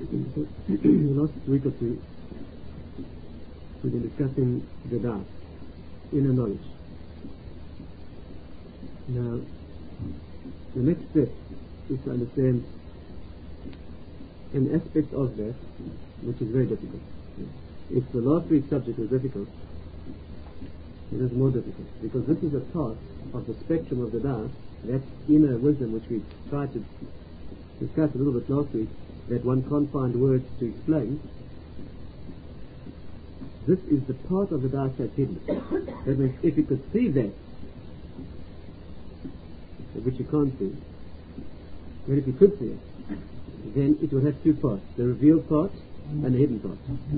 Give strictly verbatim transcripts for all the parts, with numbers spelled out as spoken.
Last week or two, we've been discussing the Da'at, inner knowledge. Now, the next step is to understand an aspect of that which is very difficult. If the last week's subject was difficult, it is more difficult, because this is a part of the spectrum of the Da'at, that inner wisdom which we tried to discuss a little bit last week, that one can't find words to explain. This is the part of the Da'at that's hidden. That means if you could see that, which you can't see, but if you could see it, then it would have two parts, the revealed part and the hidden part.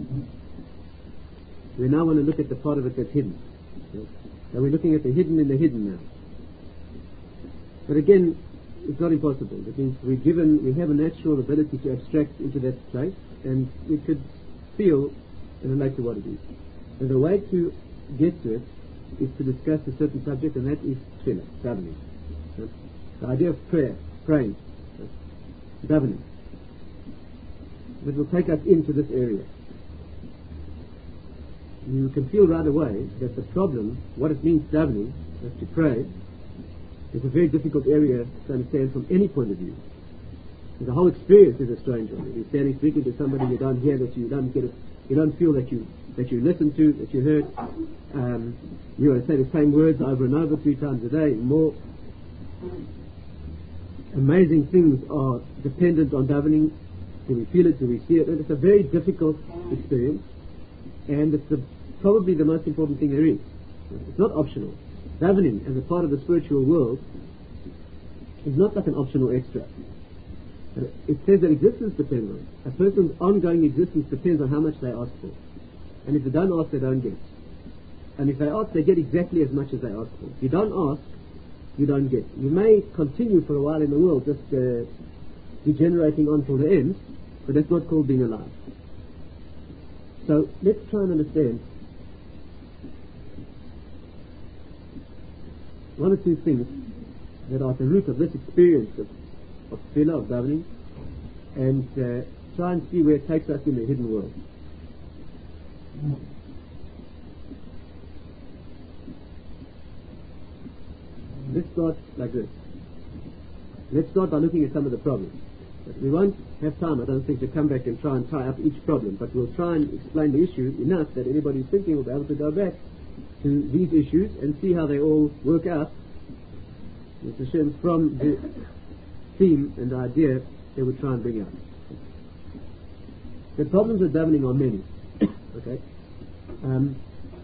We now want to look at the part of it that's hidden. So we're looking at the hidden in the hidden now. But again, it's not impossible. That means we're given, we have a natural ability to abstract into that place, and we could feel and relate to what it is. And the way to get to it is to discuss a certain subject, and that is tefillah, davening. The idea of prayer, praying, davening. That will take us into this area. You can feel right away that the problem, what it means davening, is to pray, is a very difficult area to understand from any point of view. The whole experience is a strange one. If you're standing speaking to somebody you don't hear, that you don't get it, you don't feel that you that you listen to, that you heard. Um, you want to say the same words over and over three times a day. More amazing things are dependent on davening. Do we feel it? Do we see it? And it's a very difficult experience, and it's the, probably the most important thing there is. It's not optional. Davening as a part of the spiritual world is not like an optional extra. Uh, it says that existence depends on it. A person's ongoing existence depends on how much they ask for. And if they don't ask, they don't get. And if they ask, they get exactly as much as they ask for. If you don't ask, you don't get. You may continue for a while in the world just uh, degenerating on till the end, but that's not called being alive. So let's try and understand one or two things that are at the root of this experience of, of tefillah, of davening, and uh, try and see where it takes us in the hidden world. Let's start like this. Let's start by looking at some of the problems. But we won't have time, I don't think, to come back and try and tie up each problem, but we'll try and explain the issue enough that anybody who's thinking will be able to go back to these issues and see how they all work out, Mister Shem, from the theme and the idea they would try and bring out. The problems with davening are many. Okay. Um,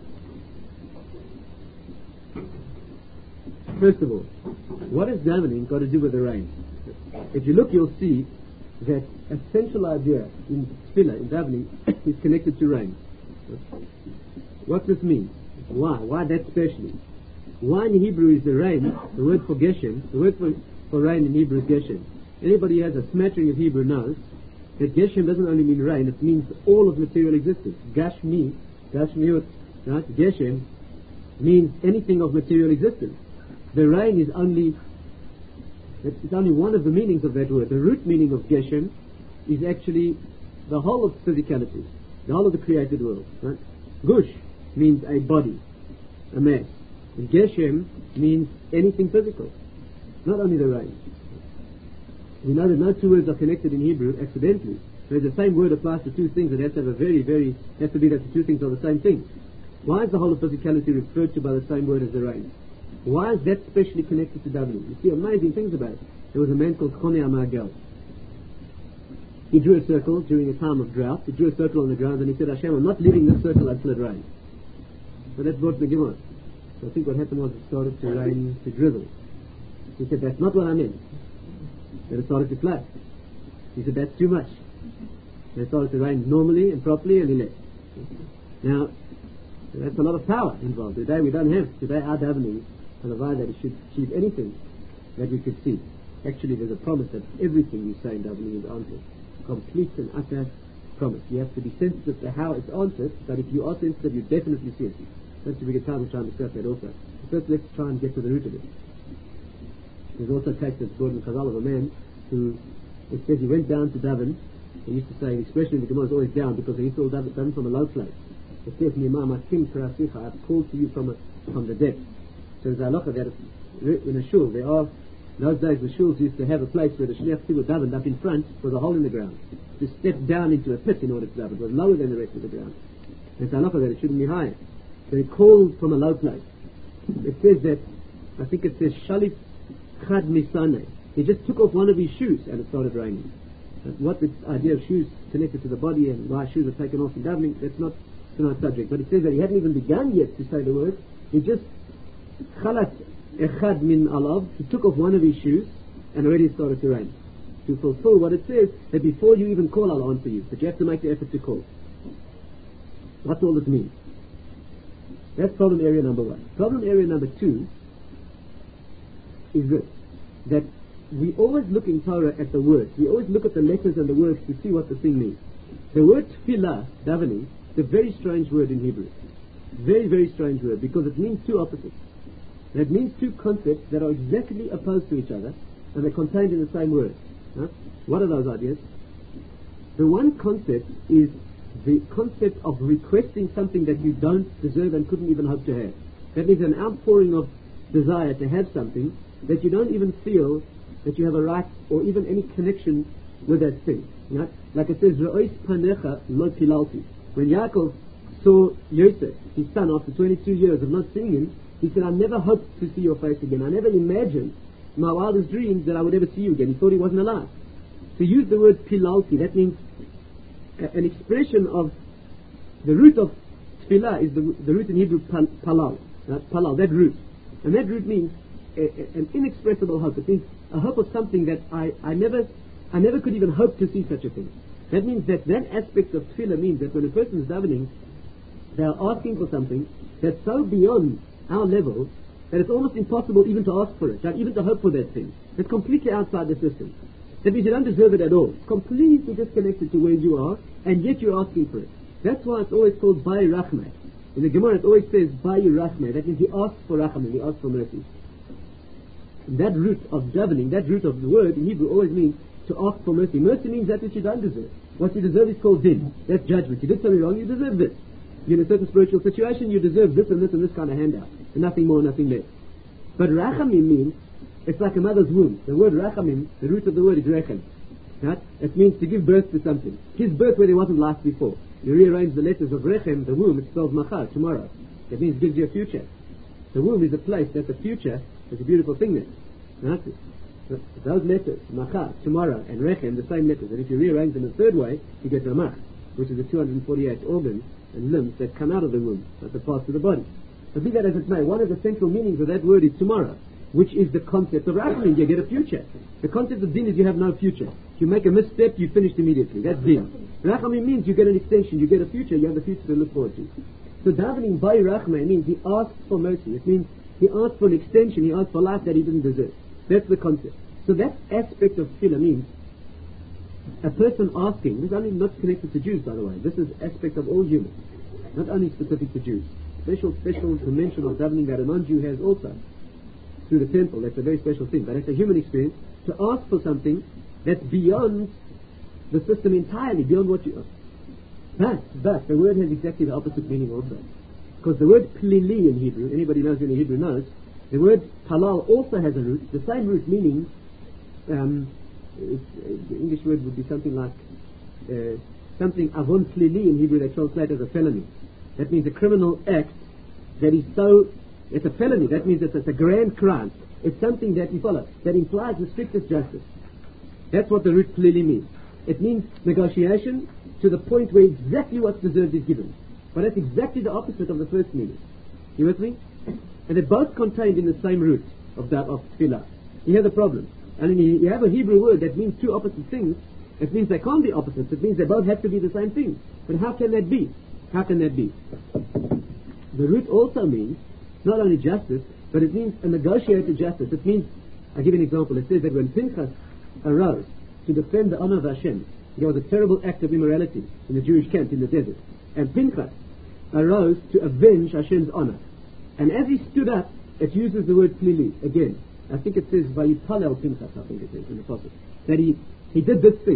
first of all, what has davening got to do with the rain? If you look, you'll see that a central idea in tefillah, in davening, is connected to rain. What does this mean? Why? Why that specially? Why in Hebrew is the rain, the word for Geshem, the word for, for rain in Hebrew is Geshem. Anybody who has a smattering of Hebrew knows that Geshem doesn't only mean rain, it means all of material existence. Gashmi, Gashmiut, right? Geshem means anything of material existence. The rain is only, it's only one of the meanings of that word. The root meaning of Geshem is actually the whole of physicality, the whole of the created world, right? Gush means a body, a mass. And Geshem means anything physical, not only the rain. We know that no two words are connected in Hebrew accidentally. So if the same word applies to two things, it has to have a very, very, has to be that the two things are the same thing. Why is the whole of physicality referred to by the same word as the rain? Why is that specially connected to davening? You see amazing things about it. There was a man called Choni Amagel. He drew a circle during a time of drought. He drew a circle on the ground and he said, Hashem, I'm not leaving this circle until it rains. So that's brought the Gemara. So I think what happened was it started to rain, to drizzle. He said, that's not what I meant. Then it started to flood. He said, that's too much. Then it started to rain normally and properly, and he left. Now, that's a lot of power involved. Today we don't have, today our davening, otherwise that it should achieve anything that we could see. Actually, there's a promise that everything you say in davening is answered. Complete and utter promise. You have to be sensitive to how it's answered, but if you are sensitive, you definitely see it. That's a big time to try and discuss that also. First, let's try and get to the root of it. There's also a case that's brought in Chazal of a man who, it says he went down to daven They used to say, the expression in the Gemara is always down because they used to all done done from a low place. It says, I've called to you from a, from the depth. So there's a halacha that in a shul, there are, in those days the shuls used to have a place where the shliach would daven. Up in front was a hole in the ground. To step down into a pit in order to daven. It was lower than the rest of the ground. There's a halacha that it shouldn't be higher. So he called from a low place. It says that, I think it says, Shalif Chad Misane. He just took off one of his shoes and it started raining. But what the idea of shoes connected to the body and why shoes are taken off in davening, that's not tonight's subject. But it says that he hadn't even begun yet to say the word. He just Khalat Echad Min Alav. He took off one of his shoes and already it started to rain. To fulfill what it says, that before you even call, I'll answer you. But you have to make the effort to call. What's all this mean? That's problem area number one. Problem area number two is this, that we always look in Torah at the words. We always look at the letters and the words to see what the thing means. The word tefillah, davening, is a very strange word in Hebrew. Very, very strange word because it means two opposites. And it means two concepts that are exactly opposed to each other and they're contained in the same word. Huh? What are those ideas? The one concept is the concept of requesting something that you don't deserve and couldn't even hope to have. That means an outpouring of desire to have something that you don't even feel that you have a right or even any connection with that thing. You know? Like it says, Re'ois panecha lo pilalti. When Yaakov saw Yosef, his son, after twenty-two years of not seeing him, he said, I never hoped to see your face again. I never imagined in my wildest dreams that I would ever see you again. He thought he wasn't alive. To use the word pilalti, that means a, an expression of the root of tefillah is the, the root in Hebrew pal, palal. Right? Palal, that root. And that root means a, a, an inexpressible hope. It means a hope of something that I, I never I never could even hope to see such a thing. That means that that aspect of tefillah means that when a person is davening, they are asking for something that's so beyond our level that it's almost impossible even to ask for it, like even to hope for that thing. It's completely outside the system. That means you don't deserve it at all. It's completely disconnected to where you are, and yet you're asking for it. That's why it's always called Bai Rachmeh. In the Gemara it always says Bai Rachmeh. That means he asks for Rachamim, he asks for mercy. And that root of davening, that root of the word in Hebrew always means to ask for mercy. Mercy means that which you don't deserve. What you deserve is called din. That's judgment. You did something wrong, you deserve this. You're in a certain spiritual situation, you deserve this and this and this kind of handout. And nothing more, nothing less. But Rachamim means, it's like a mother's womb. The word Rachamim, the root of the word is Rechem. Right? It means to give birth to something. Give birth where there wasn't life before. You rearrange the letters of Rechem, the womb, it spells Machar, tomorrow. That means it gives you a future. The womb is a place that the future is a beautiful thing there. Right? Those letters, Machar, tomorrow, and Rechem, the same letters. And if you rearrange them in a third way, you get Ramach, which is the two hundred forty-eight organs and limbs that come out of the womb, not the parts of the body. But be that as it may, one of the central meanings of that word is tomorrow, which is the concept of Rachamim. You get a future. The concept of din is you have no future. If you make a misstep, you finished immediately. That's din. Rachamim means you get an extension, you get a future, you have a future to look forward to. So davening by Rachamim means he asks for mercy. It means he asks for an extension, he asks for life that he didn't deserve. That's the concept. So that aspect of tefillah means a person asking, this is only not connected to Jews, by the way. This is aspect of all humans, not only specific to Jews. Special, special dimension of davening that a non-Jew has also through the temple. That's a very special thing. But it's a human experience to ask for something that's beyond the system entirely, beyond what you. But, but the word has exactly the opposite meaning also, because the word plili in Hebrew, anybody knows any Hebrew knows, the word halal also has a root, the same root meaning. Um, it's, uh, the English word would be something like uh, something avon plili in Hebrew they translate as a felony. That means a criminal act that is so, it's a felony, that means it's, it's a grand crime. It's something that you follow, that implies the strictest justice. That's what the root plili means. It means negotiation to the point where exactly what's deserved is given. But that's exactly the opposite of the first meaning. You with me? And they're both contained in the same root of that of tefillah. You hear the problem? And you have a Hebrew word that means two opposite things. It means they can't be opposites. It means they both have to be the same thing. But how can that be? How can that be? The root also means not only justice, but it means a negotiated justice. It means, I'll give you an example. It says that when Pinchas arose to defend the honor of Hashem, there was a terrible act of immorality in the Jewish camp in the desert. And Pinchas arose to avenge Hashem's honor. And as he stood up, it uses the word plili again. I think it says Vayipalel Pinchas, I think it says in the prophet, that he, he did this thing.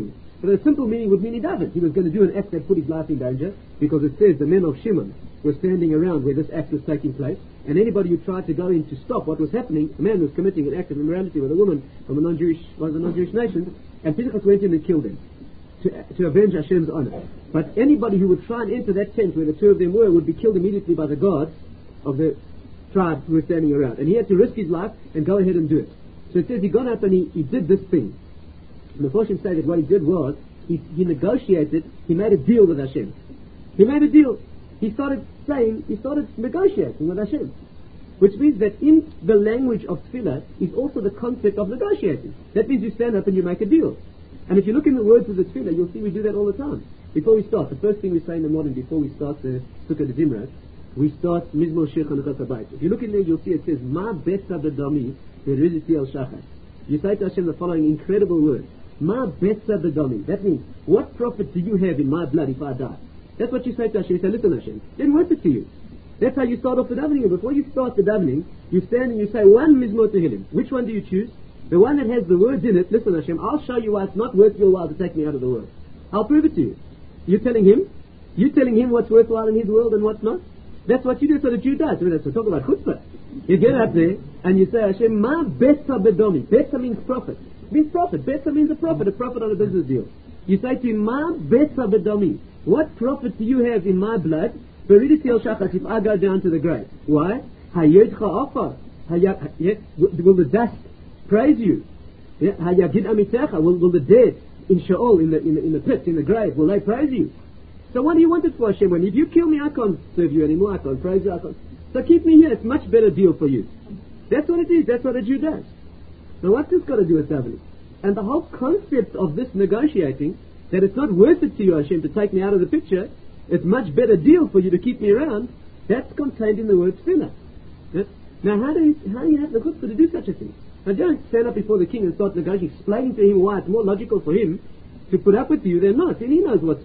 But the simple meaning would mean he davened. He was going to do an act that put his life in danger, because it says the men of Shimon were standing around where this act was taking place, and anybody who tried to go in to stop what was happening, a man was committing an act of immorality with a woman from a non-Jewish, was a non-Jewish nation, and Pinchas went in and killed him to, to avenge Hashem's honor. But anybody who would try and enter that tent where the two of them were would be killed immediately by the guards of the tribe who were standing around. And he had to risk his life and go ahead and do it. So it says he got up and he, he did this thing. And the Mephoshim say that what he did was, he, he negotiated, he made a deal with Hashem. He made a deal. He started saying, he started negotiating with Hashem. Which means that in the language of tefillah is also the concept of negotiating. That means you stand up and you make a deal. And if you look in the words of the tefillah, you'll see we do that all the time. Before we start, the first thing we say in the morning before we start the Sukkah de Zimra, we start Mizmor Shir Chanukot HaBayit. If you look in there, you'll see it says, Ma Betza B'Dami V'Riziti El Shachar. You say to Hashem the following incredible words. Ma Betza B'Dami. That means, what profit do you have in my blood if I die? That's what you say to Hashem. You say, listen Hashem, then worth it to you. That's how you start off the davening. And before you start the davening, you stand and you say one Mizmor Tehillim. Which one do you choose? The one that has the words in it. Listen Hashem, I'll show you why it's not worth your while to take me out of the world. I'll prove it to you. You're telling him? You're telling him what's worthwhile in his world and what's not? That's what you do. So the Jew does. I mean, that's what talk about chutzpah. You get up there and you say, Hashem, Ma Betza B'Domi. Betza means profit. It means profit. Betza means a profit. A profit on a business deal. You say to him, Ma Betza B'Domi. What profit do you have in my blood? Beriditi El Shachar, if I go down to the grave. Why? Hayedcha Afar. Will the dust praise you? Hayagid Amitecha. Will the dead in Sheol, in the, in the in the pit, in the grave, will they praise you? So what do you want it for, Hashem? When if you kill me, I can't serve you anymore, I can't praise you, I can't. So keep me here, it's a much better deal for you. That's what it is, that's what a Jew does. So what's this got to do with davening? And the whole concept of this negotiating, that it's not worth it to you, Hashem, to take me out of the picture, it's much better deal for you to keep me around, that's contained in the word tefillah. Yes? Now how do you, how do you have the chutzpah to do such a thing? Now don't stand up before the king and start negotiating, explaining to him why it's more logical for him to put up with you than not. And he knows what.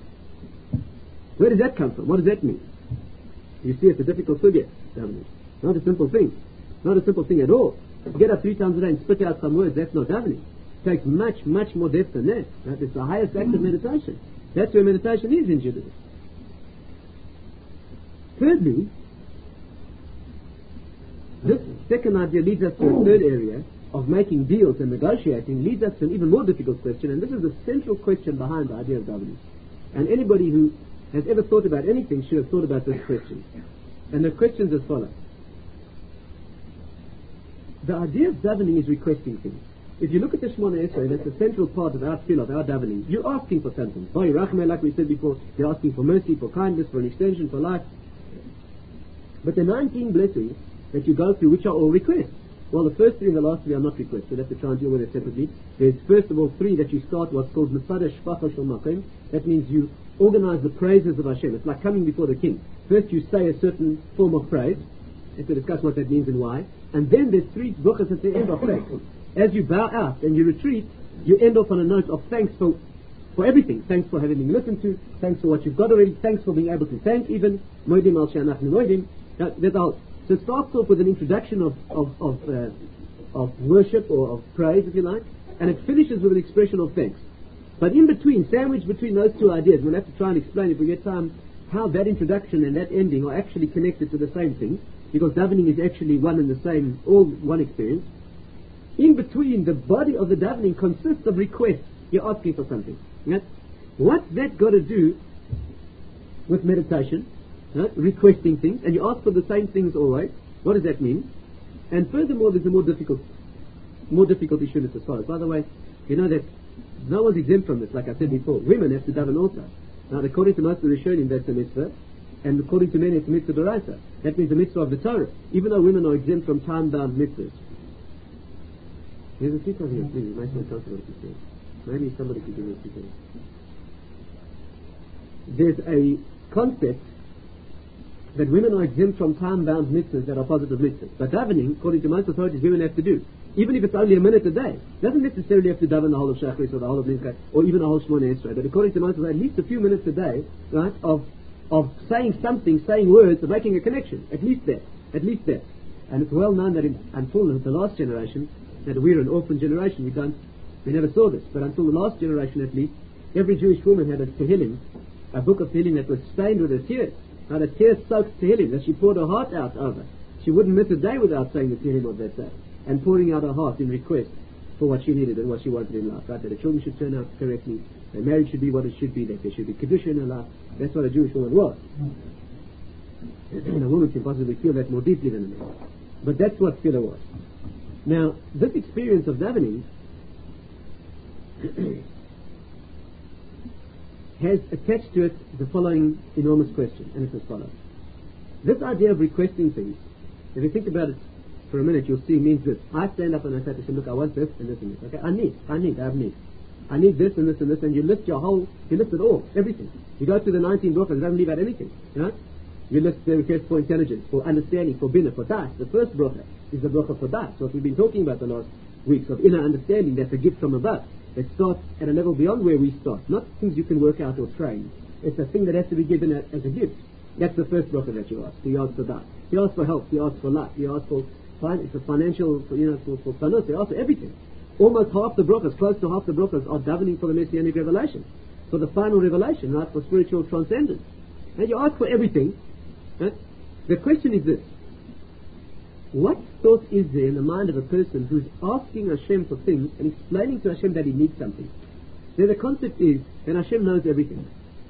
Where does that come from? What does that mean? You see, it's a difficult subject. Not a simple thing. Not a simple thing at all. Get up three times a day and spit out some words, that's not davening. It takes much, much more depth than that. Right? It's the highest act of meditation. That's where meditation is in Judaism. Thirdly, this second idea leads us to a third area of making deals and negotiating, leads us to an even more difficult question, and this is the central question behind the idea of davening. And anybody who has ever thought about anything should have thought about this question. And the question is as follows. The idea of davening is requesting things. If you look at the Shemona Esrei, that's the central part of our tefillah, of our davening. You're asking for something. By Rachmeh, like we said before, you're asking for mercy, for kindness, for an extension, for life. But the nineteen blessings that you go through, which are all requests. Well, the first three and the last three are not requests. We'll have to try and deal with it separately. There's first of all three that you start what's called Mitzvah Shpacha Shel Makom. That means you organize the praises of Hashem. It's like coming before the king. First you say a certain form of praise. Let's discuss what that means and why. And then there's three brachas at the end of thanks. As you bow out and you retreat, you end off on a note of thanks for for everything. Thanks for having been listened to. Thanks for what you've got already. Thanks for being able to thank even. Moedim al she'anachnu moedim. There's a whole. So it starts off with an introduction of of of, uh, of worship or of praise, if you like, and it finishes with an expression of thanks. But in between, sandwiched between those two ideas, we'll have to try and explain, if we get time, how that introduction and that ending are actually connected to the same thing, because davening is actually one and the same, all one experience. In between, the body of the davening consists of requests. You're asking for something. Right? What's that got to do with meditation? Right? Requesting things, and you ask for the same things always. What does that mean? And furthermore, there's a more difficult, more difficult issue in this as far as. By the way, you know that no one's exempt from this. Like I said before, women have to daven also. Now, according to most of the Rishonim, that's a mitzvah, and according to many, it's a mitzvah d'oraisa. That means a mitzvah of the Torah, even though women are exempt from time-bound mitzvahs. There's a seat over here, please. It might be uncomfortable if you say. Maybe somebody could give me a seat. There's a concept that women are exempt from time-bound mitzvahs that are positive mitzvahs. But davening, according to most authorities, women have to do. Even if it's only a minute a day. Doesn't necessarily have to daven the whole of Shachris or the whole of Mincha or even the whole Shemona Esrei. But according to most of them, at least a few minutes a day, right, of of saying something, saying words, of making a connection. At least that. At least that. And it's well known that in, until the last generation, that we're an orphan generation, we don't, we never saw this. But until the last generation at least, Every Jewish woman had a Tehillim, a book of Tehillim that was stained with her tears. Now the tear-soaked Tehillim that she poured her heart out over. She wouldn't miss a day without saying the Tehillim of that day and pouring out her heart in request for what she needed and what she wanted in life. Right? That the children should turn out correctly, their marriage should be what it should be, that there should be Kedusha in her life. That's what a Jewish woman was. And a woman can possibly feel that more deeply than a man. But that's what tefillah was. Now, this experience of davening has attached to it the following enormous question, and it's as follows. This idea of requesting things, if you think about it for a minute, you'll see means this. I stand up and I say to him, look, I want this and this and this. Okay, I need, I need, I have need. I need this and this and this, and you list your whole, you list it all, everything. You go through the nineteen brachas, it doesn't leave out anything, you know? You list the request for intelligence, for understanding, for bina, for das. The first bracha is the bracha for das. So what we've been talking about the last weeks of inner understanding, that's a gift from above. That starts at a level beyond where we start. Not things you can work out or train. It's a thing that has to be given a, as a gift. That's the first bracha that you ask. You ask for that. You ask for help. You ask for luck. You ask for fin- it's a financial, for, you know, for, for panos. You ask for everything. Almost half the brachas, close to half the brachas, are davening for the messianic revelation, for the final revelation, right? For spiritual transcendence. And you ask for everything. Right? The question is this: what thought is there in the mind of a person who's asking Hashem for things and explaining to Hashem that he needs something? Then the concept is that Hashem knows everything.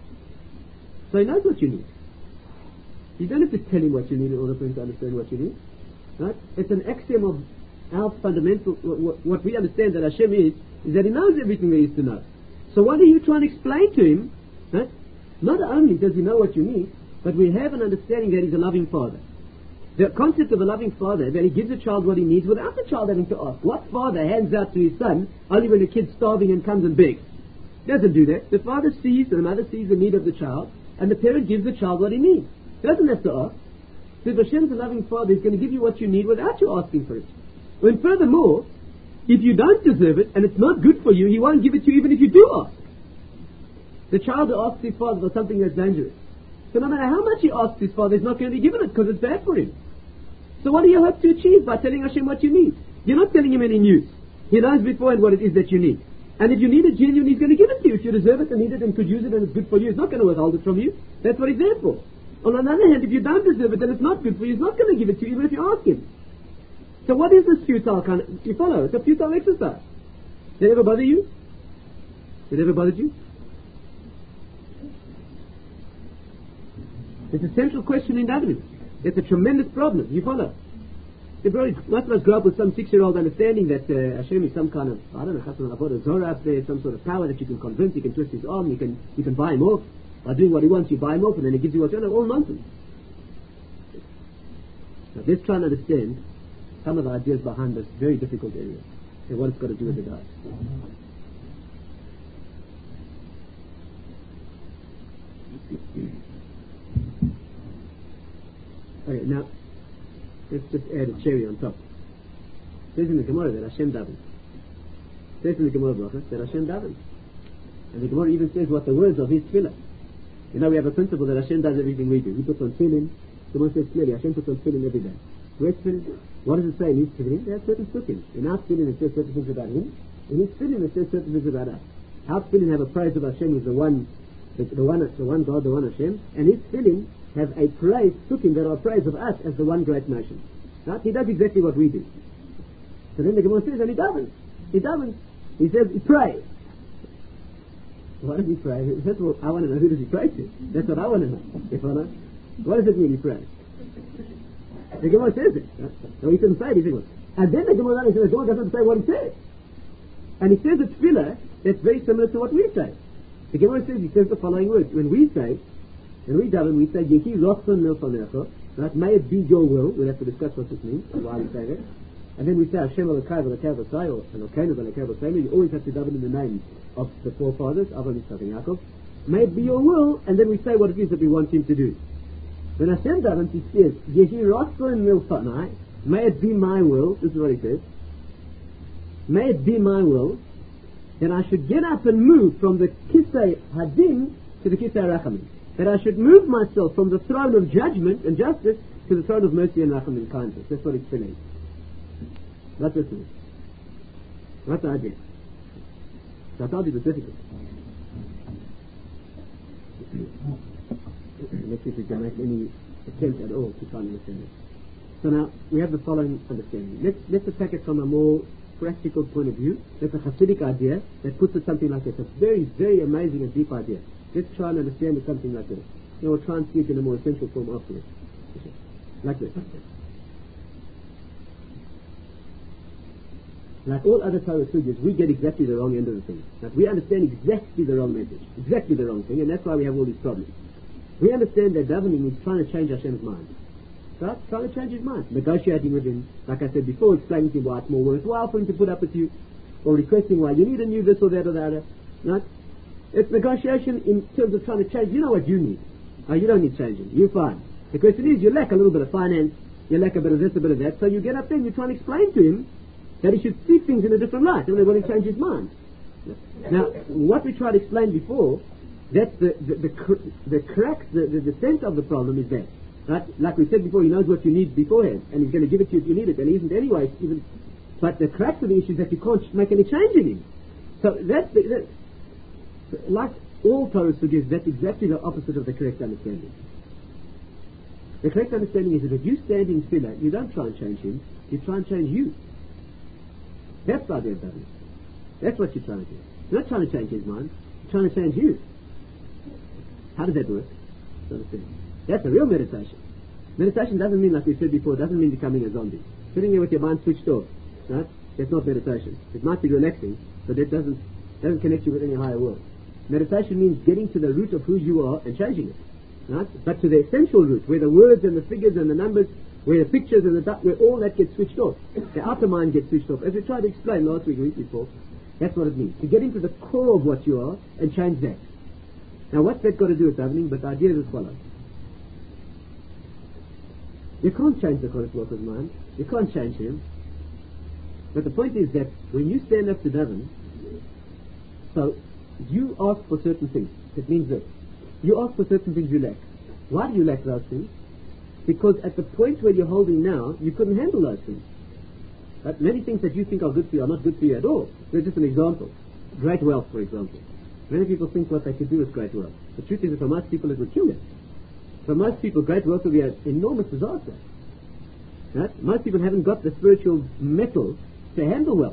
So he knows what you need. You don't have to tell him what you need in order for him to understand what you need. Right? It's an axiom of our fundamental, what, what we understand that Hashem is, is that he knows everything there is to know. So what are you trying to explain to him? Right? Not only does he know what you need, but we have an understanding that he's a loving father. The concept of a loving father, that he gives a child what he needs without the child having to ask. What father hands out to his son only when the kid's starving and comes and begs? Doesn't do that. The father sees, the mother sees the need of the child, and the parent gives the child what he needs. He doesn't have to ask. So if Hashem's a loving father, he's going to give you what you need without you asking for it. And furthermore, if you don't deserve it, and it's not good for you, he won't give it to you even if you do ask. The child who asks his father for something that's dangerous, so no matter how much he asks his father, he's not going to be given it because it's bad for him. So what do you hope to achieve by telling Hashem what you need? You're not telling him any news. He knows beforehand what it is that you need. And if you need it genuinely, he's going to give it to you. If you deserve it and need it and could use it and it's good for you, he's not going to withhold it from you. That's what he's there for. On the other hand, if you don't deserve it and it's not good for you, he's not going to give it to you even if you ask him. So what is this futile kind of... You follow? It's a futile exercise. Did it ever bother you? Did it ever bother you? It's a central question in davening. It's a tremendous problem. You follow? They probably, most of us grow up with some six-year-old understanding that uh, Hashem is some kind of, I don't know, Chassan Avodah Zorah up there, some sort of power that you can convince, you can twist his arm, you can you can buy him off. By doing what he wants, you buy him off, and then he gives you what you want. All nonsense. Now, let's try and understand some of the ideas behind this very difficult area and what it's got to do with the diet. Okay, now, let's just add a cherry on top. It says in the Gemara that Hashem davens. It says in the Gemara bracha that Hashem davens. And the Gemara even says what the words of his tefillah. You know, we have a principle that Hashem does everything we do. He puts on tefillin. The Gemara says clearly, Hashem puts on tefillin every day. Where's tefillin? What does it say in his tefillin? There are certain psukim. In our tefillin it says certain things about him. In his tefillin it says certain things about us. Our tefillin have a praise of Hashem who's the one, the, the one, the one God, the one Hashem. And his tefillin have a praise, psukim that are praise of us as the one great nation. Right? He does exactly what we do. So then the Gemara says, and he doesn't. He doesn't. He says, he prays. Why does he pray? First of all, I want to know, who does he pray to? That's what I want to know. If I know. What does it mean he prays? The Gemara says it. Right? So he couldn't say it. He said, and then the Gemara says, the Gemara doesn't say what he says. And he says a tefillah that's very similar to what we say. The Gemara says, he says the following words. When we say, when we daven, we say, Yehi Rotzon Milfanecha, right? May it be your will. We'll have to discuss what this means and why we say that. And then we say Hashem Elokai V'Elokai V'Sai, or Elokeinu V'Elokai V'Sai. You always have to daven in the name of the forefathers, Avraham, Yitzchak, and Yaakov. May it be your will, and then we say what it is that we want him to do. When Hashem davens, he says, Yehi Rotzon Milfanai, may it be my will. This is what he says. May it be my will that I should get up and move from the Kisei Hadin to the Kisei Rachamim. That I should move myself from the throne of judgment and justice to the throne of mercy and rachamim and kindness. That's what it's saying. That's what it is. That's the idea. So I told you it's difficult. let's see if we can make any attempt at all to try and understand it. So now, we have the following understanding. Let's, let's attack it from a more practical point of view. That's a Hasidic idea that puts it something like this. It's a very, very amazing and deep idea. Let's try and understand it something like this. Then we'll try and see it in a more essential form afterwards. Like this. Like all other Torah sugyas, we get exactly the wrong end of the thing. Like we understand exactly the wrong message, exactly the wrong thing, and that's why we have all these problems. We understand that davening is trying to change Hashem's mind. Right? Trying to change his mind. Negotiating with him, like I said before, explaining to him why it's more worthwhile for him to put up with you, or requesting why you need a new this or that or the other. Right? It's negotiation in terms of trying to change. You know what you need. Oh, you don't need changing. You're fine. The question is, you lack a little bit of finance, you lack a bit of this, a bit of that, so you get up there and you try and explain to him that he should see things in a different light, and they will change his mind. Now, what we tried to explain before, that's the the the, cr- the crux, the, the the sense of the problem is that, right? Like we said before, he knows what you need beforehand, and he's going to give it to you if you need it, and he isn't anyway. Even, but the crux of the issue is that you can't make any change in him. So that's the, that, like all Torah sugyas, that's exactly the opposite of the correct understanding. The correct understanding is that if you stand in tefillah, you don't try and change him, you try and change you. That's the idea of davening. That's what you're trying to do. You're not trying to change his mind, you're trying to change you. How does that work? That's a real meditation. Meditation doesn't mean, like we said before, doesn't mean becoming a zombie. Sitting there with your mind switched off, right? That's not meditation. It might be relaxing, but that doesn't doesn't connect you with any higher world. Meditation means getting to the root of who you are and changing it, right? But to the essential root, where the words and the figures and the numbers, where the pictures and the du- where all that gets switched off, the outer mind gets switched off. As we tried to explain last week, week before, that's what it means. To get into the core of what you are and change that. Now, what's that got to do with davening? But the idea is as follows. You can't change the Kodesh Baruch Hu's mind. You can't change him. But the point is that when you stand up to daven, so you ask for certain things. It means this. You ask for certain things you lack. Why do you lack those things? Because at the point where you're holding now, you couldn't handle those things. But many things that you think are good for you are not good for you at all. There's just an example. Great wealth, for example. Many people think what they could do with great wealth. The truth is that for most people it would kill them. For most people, great wealth will be an enormous disaster. Right? Most people haven't got the spiritual mettle to handle wealth.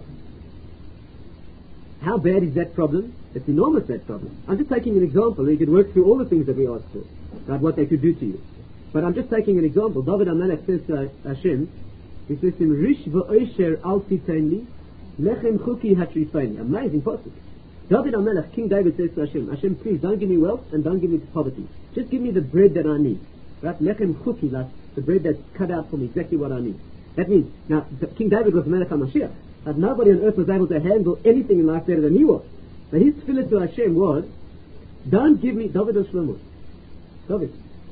How bad is that problem? It's enormous, that problem. I'm just taking an example. You could work through all the things that we asked for, right, what they could do to you. But I'm just taking an example. David HaMelech says to Hashem, he says to him, Rish v'oisher al titenli, lechem chuki hatrifeni. Amazing passage. David HaMelech, King David says to Hashem, Hashem, please don't give me wealth and don't give me poverty. Just give me the bread that I need. Right? Lechem chuki, like the bread that's cut out for me, exactly what I need. That means, now, King David was Melech HaMashiach. But nobody on earth was able to handle anything in life better than he was. But his tefillah to Hashem was, don't give me, David or Shlomo. David.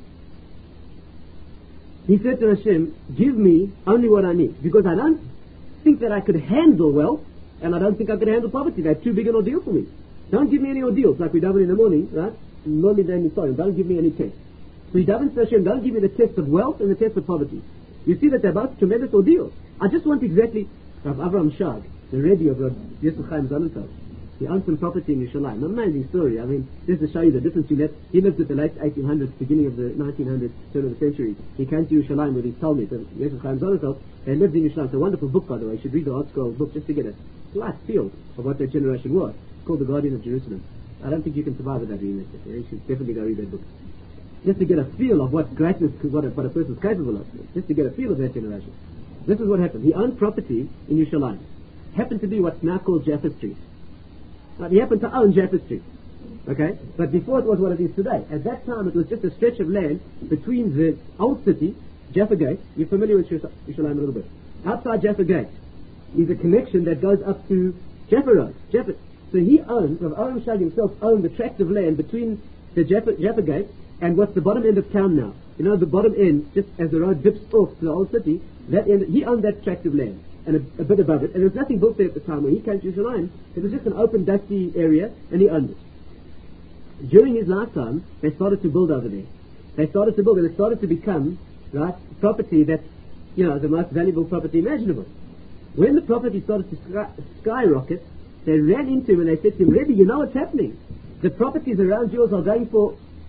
He said to Hashem, give me only what I need. Because I don't think that I could handle wealth, and I don't think I could handle poverty. They're too big an ordeal for me. Don't give me any ordeals, like we daven in the morning, right? Don't give me any test. So he davens to Hashem, don't give me the test of wealth and the test of poverty. You see that they're both tremendous ordeals. I just want exactly, Rav Avram Shag, the Rebbe of Rav Yosef Chaim Sonnenfeld, he owned some property in Yerushalayim. An amazing story. I mean, just to show you the difference between that. He lived at the late eighteen hundreds, beginning of the nineteen hundreds, turn of the century. He came to Yerushalayim with his Talmud, Yosef Chaim Sonnenfeld. They lived in Yerushalayim. It's a wonderful book, by the way. You should read the Art Scroll book just to get a slight feel of what that generation was. It's called The Guardian of Jerusalem. I don't think you can survive without reading it. You should definitely go read that book. Just to get a feel of what greatness, what a, what a person's capable of. Just to get a feel of that generation. This is what happened. He owned property in Yerushalayim. Happened to be what's now called Jaffa Street. Now, he happened to own Jaffa Street. Okay? But before it was what it is today. At that time it was just a stretch of land between the old city, Jaffa Gate. You're familiar with Yerushalayim a little bit. Outside Jaffa Gate is a connection that goes up to Jaffa Road. Jaffa. So he owned, Rav Aram Shag himself owned the tract of land between the Jaffa, Jaffa Gate and what's the bottom end of town now. You know, the bottom end, just as the road dips off to the old city, that end, he owned that tract of land, and a, a bit above it, and there was nothing built there at the time. When he came to Yerushalayim, it was just an open, dusty area, and he owned it. During his lifetime, they started to build over there. They started to build, and it started to become, right, property that's, you know, the most valuable property imaginable. When the property started to sky, skyrocket, they ran into him and they said to him, Rebbe, you know what's happening? The properties around yours are going for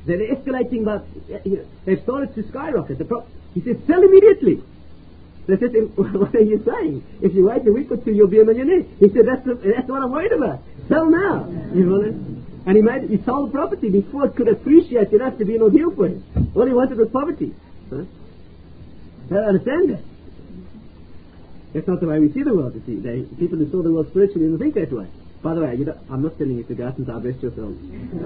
They're escalating, but you know, they've started to skyrocket. The pro- he says, sell immediately. They said, what are you saying? If you wait a week or two, you'll be a millionaire. He said, that's, the, that's what I'm worried about. Sell now. You know, and he made he sold property before it could appreciate enough to be an ordeal for him. All he wanted was poverty. Huh? They don't understand that. That's not the way we see the world, you see. They, people who saw the world spiritually didn't think that way. By the way, you don't, I'm not telling you to go out and divest yourselves.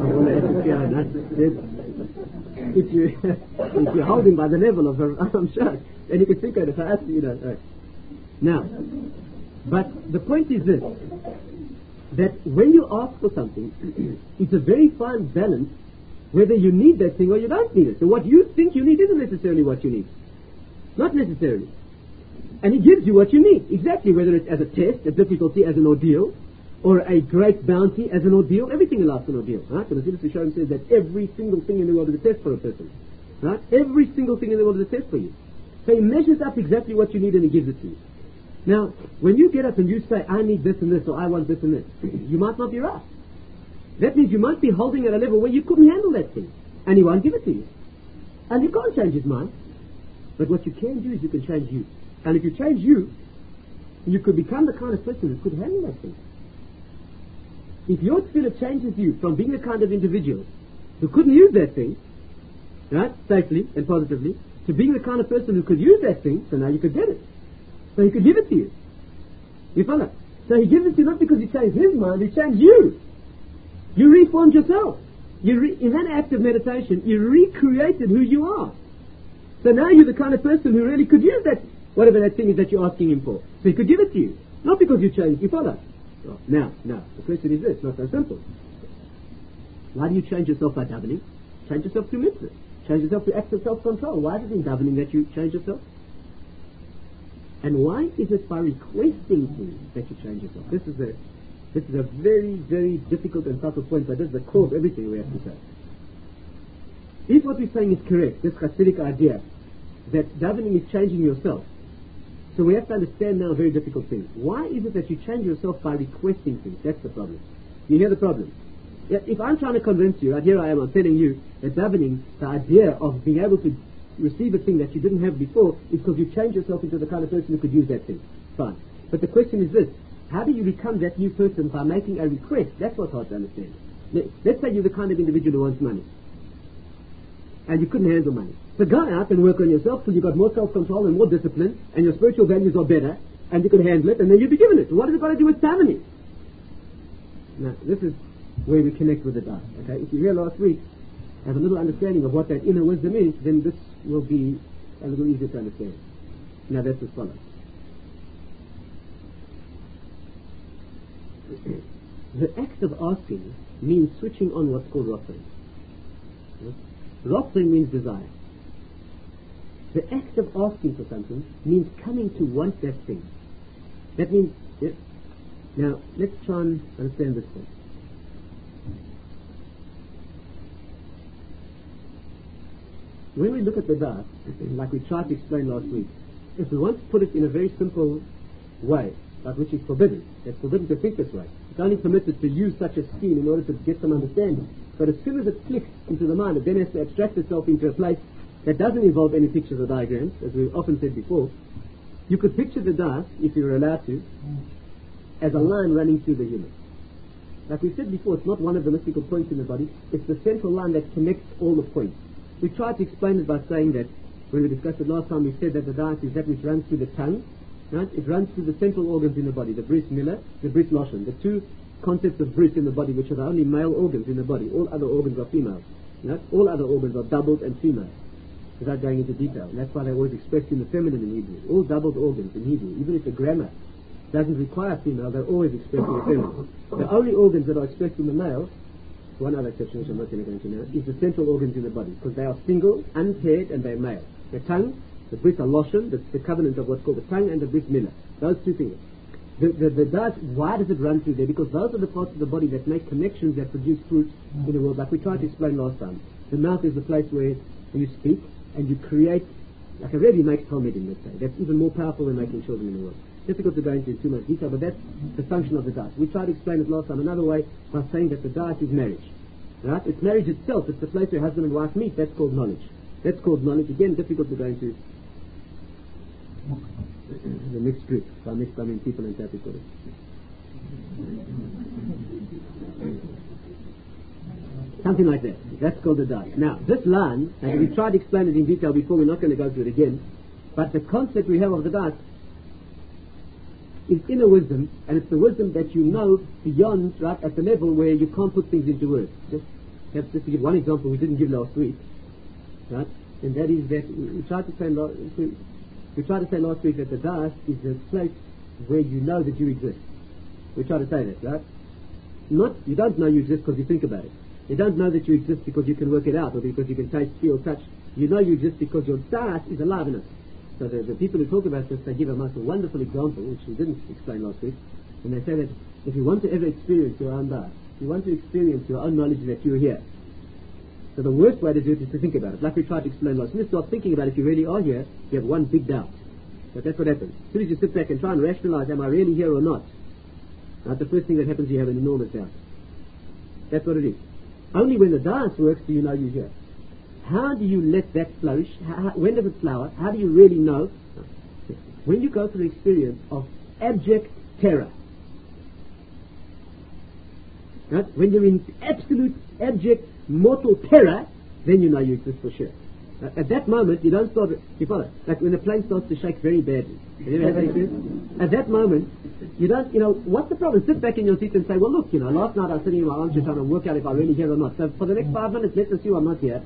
If, you, if you're holding by the level of, I'm sure, then you can think of it for us, you know. Uh, now, but the point is this, that when you ask for something, it's a very fine balance whether you need that thing or you don't need it. So what you think you need isn't necessarily what you need. Not necessarily. And he gives you what you need, exactly, whether it's as a test, a difficulty, as an ordeal, or a great bounty as an ordeal. Everything in life is an ordeal. Right? And the Siddhartha Sharma says that every single thing in the world is a test for a person. Right? Every single thing in the world is a test for you. So he measures up exactly what you need and he gives it to you. Now, when you get up and you say, I need this and this, or I want this and this, you might not be right. That means you might be holding at a level where you couldn't handle that thing. And he won't give it to you. And you can't change his mind. But what you can do is you can change you. And if you change you, you could become the kind of person who could handle that thing. If your tefillah changes you from being the kind of individual who couldn't use that thing, right, safely and positively, to being the kind of person who could use that thing, so now you could get it. So he could give it to you. You follow? So he gives it to you not because he changed his mind, he changed you. You reformed yourself. You re- in that act of meditation, you recreated who you are. So now you're the kind of person who really could use that, whatever that thing is that you're asking him for. So he could give it to you. Not because you changed, you follow? Oh, now, now, the question is this, not so simple. Why do you change yourself by davening? Change yourself through mitzvah. Change yourself through acts of self-control. Why is it in davening that you change yourself? And why is it by requesting things that you change yourself? This is a, this is a very, very difficult and subtle point, but this is the core of everything we have to say. If what we're saying is correct, this Hasidic idea that davening is changing yourself, so we have to understand now a very difficult thing. Why is it that you change yourself by requesting things? That's the problem. You hear the problem? If I'm trying to convince you, and here I am, I'm telling you that davening, the idea of being able to receive a thing that you didn't have before, is because you change yourself into the kind of person who could use that thing. Fine. But the question is this, how do you become that new person by making a request? That's what's hard to understand. Let's say you're the kind of individual who wants money, and you couldn't handle money. So go out and work on yourself till you've got more self-control and more discipline, and your spiritual values are better, and you can handle it, and then you'll be given it. So what has it got to do with davening? Now, this is where we connect with the Da'at. Okay? If you hear last week, have a little understanding of what that inner wisdom is, then this will be a little easier to understand. Now that's as follows. The act of asking means switching on what's called Rotzin. Rotzin means desire. The act of asking for something means coming to want that thing. That means, yeah. Now, let's try and understand this thing. When we look at the Da'at, like we tried to explain last week, if we want to put it in a very simple way, like which is forbidden, it's forbidden to think this way. It's only permitted to use such a scheme in order to get some understanding. But as soon as it clicks into the mind, it then has to abstract itself into a place that doesn't involve any pictures or diagrams, as we've often said before. You could picture the Da'at, if you were allowed to, as a line running through the human. Like we said before, it's not one of the mystical points in the body, it's the central line that connects all the points. We tried to explain it by saying that, when we discussed it last time, we said that the Da'at is that which runs through the tongue, right? It runs through the central organs in the body, the bris milah, the bris loshen, the two concepts of bris in the body, which are the only male organs in the body. All other organs are female. Right? All other organs are doubled and female, without going into detail. And that's why they're always expressed in the feminine in Hebrew. All doubled organs in Hebrew, even if the grammar doesn't require female, they're always expressed in the feminine. The only organs that are expressed in the male, one other exception which I'm not going to go into now, is the central organs in the body, because they are single, unpaired, and they're male. The tongue, the bris loshen, that's the covenant of what's called the tongue, and the bris milah. Those two things. The, the, the Da'at, why does it run through there? Because those are the parts of the body that make connections that produce fruit in the world, like we tried to explain last time. The mouth is the place where you speak, and you create, like a really makes talmidim, let's say. That's even more powerful than making children in the world. Difficult to go into too much detail, but that's the function of the Da'at. We tried to explain it last time another way by saying that the Da'at is marriage. Right? It's marriage itself. It's the place where husband and wife meet. That's called knowledge. That's called knowledge. Again, difficult to go into the mixed group. By mixed, I mean people and categories. Something like that. That's called the das. Now, this line, and we tried to explain it in detail before, we're not going to go through it again, but the concept we have of the das is inner wisdom, and it's the wisdom that you know beyond, right, at the level where you can't put things into words. Just, just to give one example we didn't give last week, right, and that is that we tried to say last, we tried to say last week that the das is the place where you know that you exist. We tried to say that, right? Not, you don't know you exist because you think about it. You don't know that you exist because you can work it out or because you can taste, feel, touch. You know you exist because your das is alive in it. So the, the people who talk about this, they give a most wonderful example, which we didn't explain last week, and they say that if you want to ever experience your own das, if you want to experience your own knowledge that you're here, so the worst way to do it is to think about it. Like we tried to explain last week, start thinking about it. If you really are here, you have one big doubt. But that's what happens. As soon as you sit back and try and rationalize, am I really here or not? Right, the first thing that happens, you have an enormous doubt. That's what it is. Only when the das works do you know you're here. How do you let that flourish? How, when does it flower? How do you really know? When you go through the experience of abject terror. Right? When you're in absolute, abject, mortal terror, then you know you exist for sure. Uh, at that moment, you don't start, you follow, like when the plane starts to shake very badly. Have you ever had that experience? At that moment, you don't, you know, what's the problem? Sit back in your seat and say, well, look, you know, last night I was sitting in my armchair trying to work out if I'm really here or not. So for the next five minutes, let's assume I'm not here.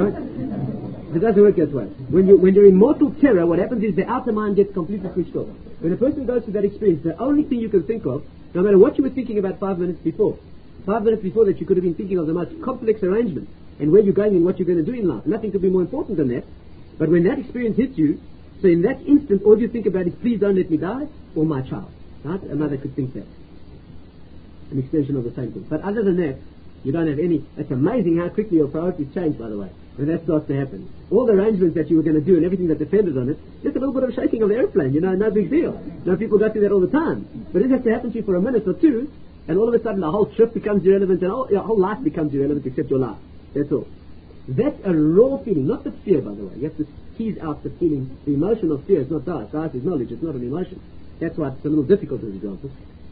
It doesn't work that way. When, you, when you're in mortal terror, what happens is the outer mind gets completely switched off. When a person goes through that experience, the only thing you can think of, no matter what you were thinking about five minutes before, five minutes before that you could have been thinking of the most complex arrangement and where you're going and what you're going to do in life. Nothing could be more important than that. But when that experience hits you, so in that instant, all you think about is, please don't let me die, or my child. Right? A mother could think that. An extension of the same thing. But other than that, you don't have any. It's amazing how quickly your priorities change, by the way, when that starts to happen. All the arrangements that you were going to do and everything that depended on it, just a little bit of shaking of the airplane, you know, no big deal. Now people go through that all the time. But it has to happen to you for a minute or two, and all of a sudden the whole trip becomes irrelevant, and all, your whole life becomes irrelevant except your life. That's all. That's a raw feeling, not the fear, by the way. You have to tease out the feeling. The emotion of fear is not das. Das is knowledge. It's not an emotion. That's why it's a little difficult as an example.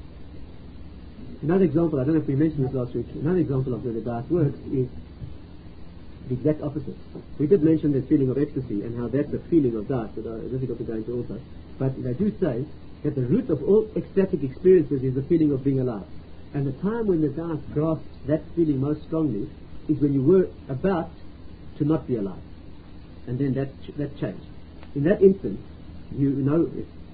Another example, I don't know if we mentioned this last week, another example of where the das works is the exact opposite. We did mention the feeling of ecstasy and how that's a feeling of das that are difficult to go into also. But they do say that the root of all ecstatic experiences is the feeling of being alive. And the time when the das grasps that feeling most strongly is when you were about to not be alive. And then that that changed. In that instant, you know,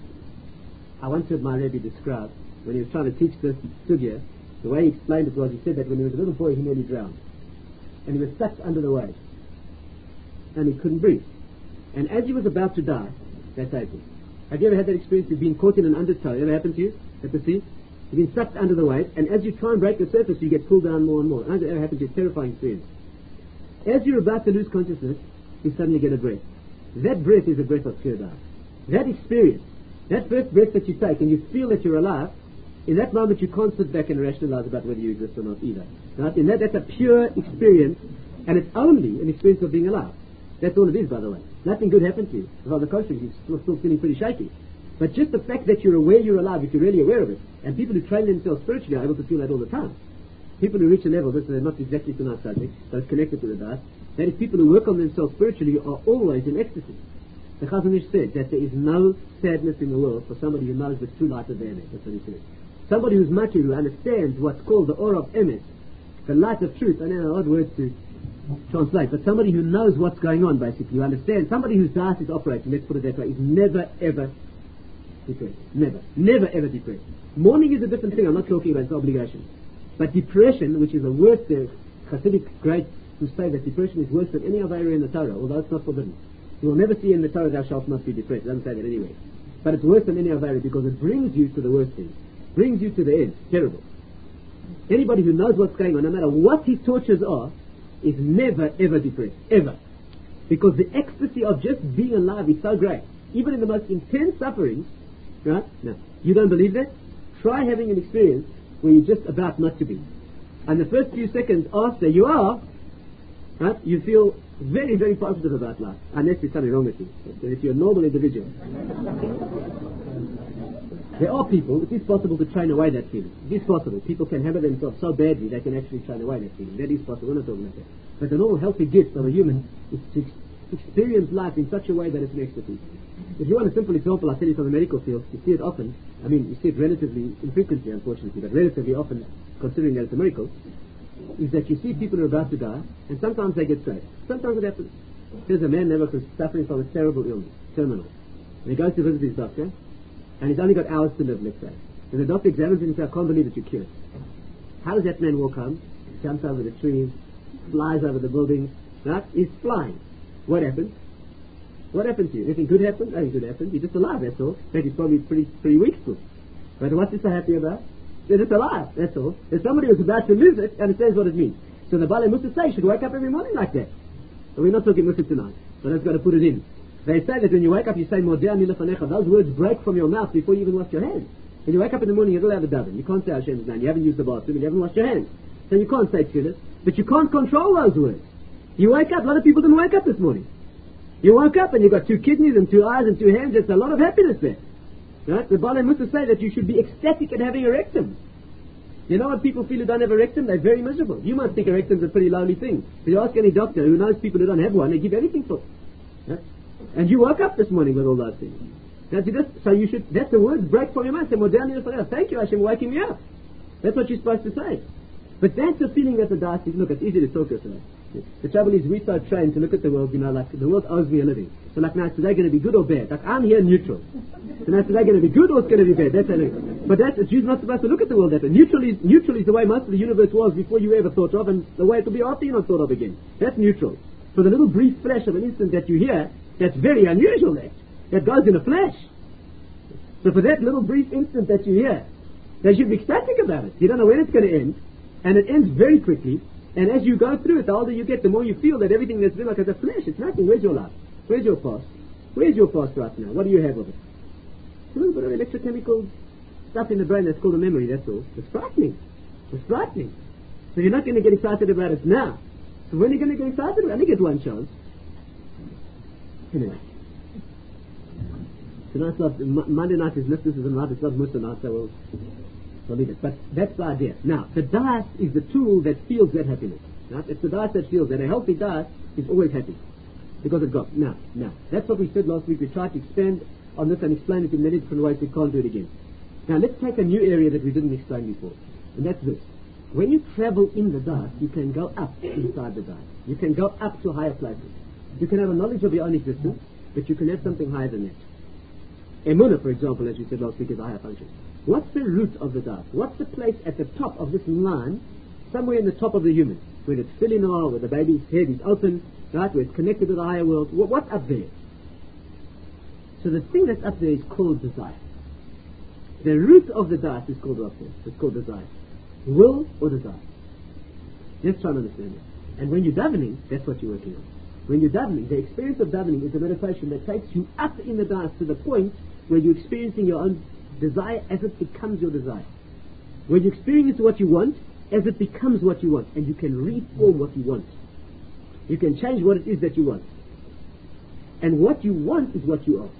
I once heard my Rebbe describe, when he was trying to teach this sugya, the way he explained it was, he said that when he was a little boy, he nearly drowned. And he was stuck under the waves. And he couldn't breathe. And as he was about to die, they saved him. Have you ever had that experience of being caught in an undertow? Ever happened to you at the sea? You've been sucked under the waves, and as you try and break the surface, you get pulled down more and more. Has it ever happened to you? Terrifying experience. As you're about to lose consciousness, you suddenly get a breath. That breath is a breath of pure das. That experience, that first breath that you take, and you feel that you're alive, in that moment you can't sit back and rationalize about whether you exist or not either. Right? In that, that's a pure experience, and it's only an experience of being alive. That's all it is, by the way. Nothing good happened to you. On the contrary, you're still, still feeling pretty shaky. But just the fact that you're aware you're alive, if you're really aware of it, and people who train themselves spiritually are able to feel that all the time. People who reach a level, this is not exactly tonight's subject, but it's connected to the das, that is, people who work on themselves spiritually are always in ecstasy. The Chazon Ish said that there is no sadness in the world for somebody who knows the true light of the Emes. That's what he said. Somebody who's makir, who understands what's called the aura of Emes, the light of truth. I know an odd word to translate, but somebody who knows what's going on, basically, who understands. Somebody whose das is operating, let's put it that way, is never ever depressed. Never. Never ever depressed. Mourning is a different thing. I'm not talking about its obligation. But depression, which is the worst, the Hasidic greats who say that depression is worse than any other area in the Torah, although it's not forbidden. You will never see in the Torah, thou shalt not be depressed. It doesn't say that anyway. But it's worse than any other area because it brings you to the worst thing. Brings you to the end. Terrible. Anybody who knows what's going on, no matter what his tortures are, is never ever depressed. Ever. Because the ecstasy of just being alive is so great. Even in the most intense sufferings, right? No. You don't believe that? Try having an experience where you're just about not to be. And the first few seconds after you are, right, you feel very, very positive about life, unless there's something wrong with you. But if you're a normal individual, there are people, it is possible to train away that feeling. It is possible. People can hammer themselves so badly they can actually train away that feeling. That is possible. We're not talking about that. But the normal healthy gift of a human is to experience life in such a way that it's an ecstasy. If you want a simple example, I'll tell you from the medical field, you see it often. I mean, you see it relatively infrequently, unfortunately, but relatively often, considering that it's a miracle, is that you see people who are about to die, and sometimes they get saved. Sometimes it happens. There's a man never who's suffering from a terrible illness, terminal. And he goes to visit his doctor, and he's only got hours to live, let's say. And the doctor examines him and says, I can't believe that you're cured. How does that man walk home? He jumps over the trees, flies over the buildings, right? He's flying. What happens? What happened to you? Anything good happened? Nothing good happened. You're just alive, that's all. That is probably pretty, pretty weak still. But what's he so happy about? They're just alive, that's all. If somebody was about to lose it, understands what it means. So the Baalei Mussar say you should wake up every morning like that. But we're not talking Mussar tonight, so that's got to put it in. They say that when you wake up, you say, Modeh ani lefanecha. Those words break from your mouth before you even wash your hands. When you wake up in the morning, you don't have a daven. You can't say Hashem's name. You haven't used the bathroom, and you haven't washed your hands. So you can't say tefillah, but you can't control those words. You wake up, a lot of people didn't wake up this morning. You woke up and you've got two kidneys and two eyes and two hands. There's a lot of happiness there. Right? The Baalei Mussar say that you should be ecstatic at having a rectum. You know what people feel who don't have a rectum? They're very miserable. You might think a rectum's a pretty lowly thing. If you ask any doctor who knows people who don't have one, they give everything for it. Right? And you woke up this morning with all those things. Now, you just, so you should, that's the words break from your mouth. Say, Modeh ani lefanecha. Thank you, Hashem, waking me up. That's what you're supposed to say. But that's the feeling that the Daas is. Look, it's easy to talk to us. The trouble is, we so trained to look at the world, you know, like the world owes me a living. So, like, now, is today going to be good or bad? Like, I'm here neutral. So now, is today going to be good or it's going to be bad? That's how it is. But that's, you're not supposed to look at the world that way. Neutral is, neutral is the way most of the universe was before you ever thought of, and the way it will be after you're not thought of again. That's neutral. So the little brief flash of an instant that you hear, that's very unusual, that. That goes in a flash. So for that little brief instant that you hear, they should be ecstatic about it. You don't know when it's going to end, and it ends very quickly. And as you go through it, the older you get, the more you feel that everything that's been like as a flash. It's nothing. Where's your life? Where's your past? Where's your past right now? What do you have of it? It's a little bit of electrochemical stuff in the brain that's called a memory, that's all. It's frightening. It's frightening. So you're not going to get excited about it now. So when are you going to get excited? I only get one chance. Anyway. Tonight's not, Monday night is mysticism night, it's not Mussar night, so we'll... We'll leave it. But that's the idea. Now, the Daas is the tool that feels that happiness. Right? It's the Daas that feels that. A healthy Daas is always happy. Because it got. Now, now. That's what we said last week. We tried to expand on this and explain it in many different ways. We can't do it again. Now, let's take a new area that we didn't explain before. And that's this. When you travel in the Daas, you can go up inside the Daas. You can go up to higher places. You can have a knowledge of your own existence, but you can have something higher than that. Emunah, for example, as we said last week, is a higher function. What's the root of the Daas? What's the place at the top of this line, somewhere in the top of the human, where it's filling all, where the baby's head is open, right, where it's connected to the higher world? What's up there? So the thing that's up there is called desire. The root of the Daas is called up there. It's called desire. Will or desire. Let's try and understand it. And when you're davening, that's what you're working on. When you're davening, the experience of davening is a meditation that takes you up in the Daas to the point where you're experiencing your own desire as it becomes your desire. When you experience what you want, as it becomes what you want, and you can reform what you want. You can change what it is that you want. And what you want is what you are.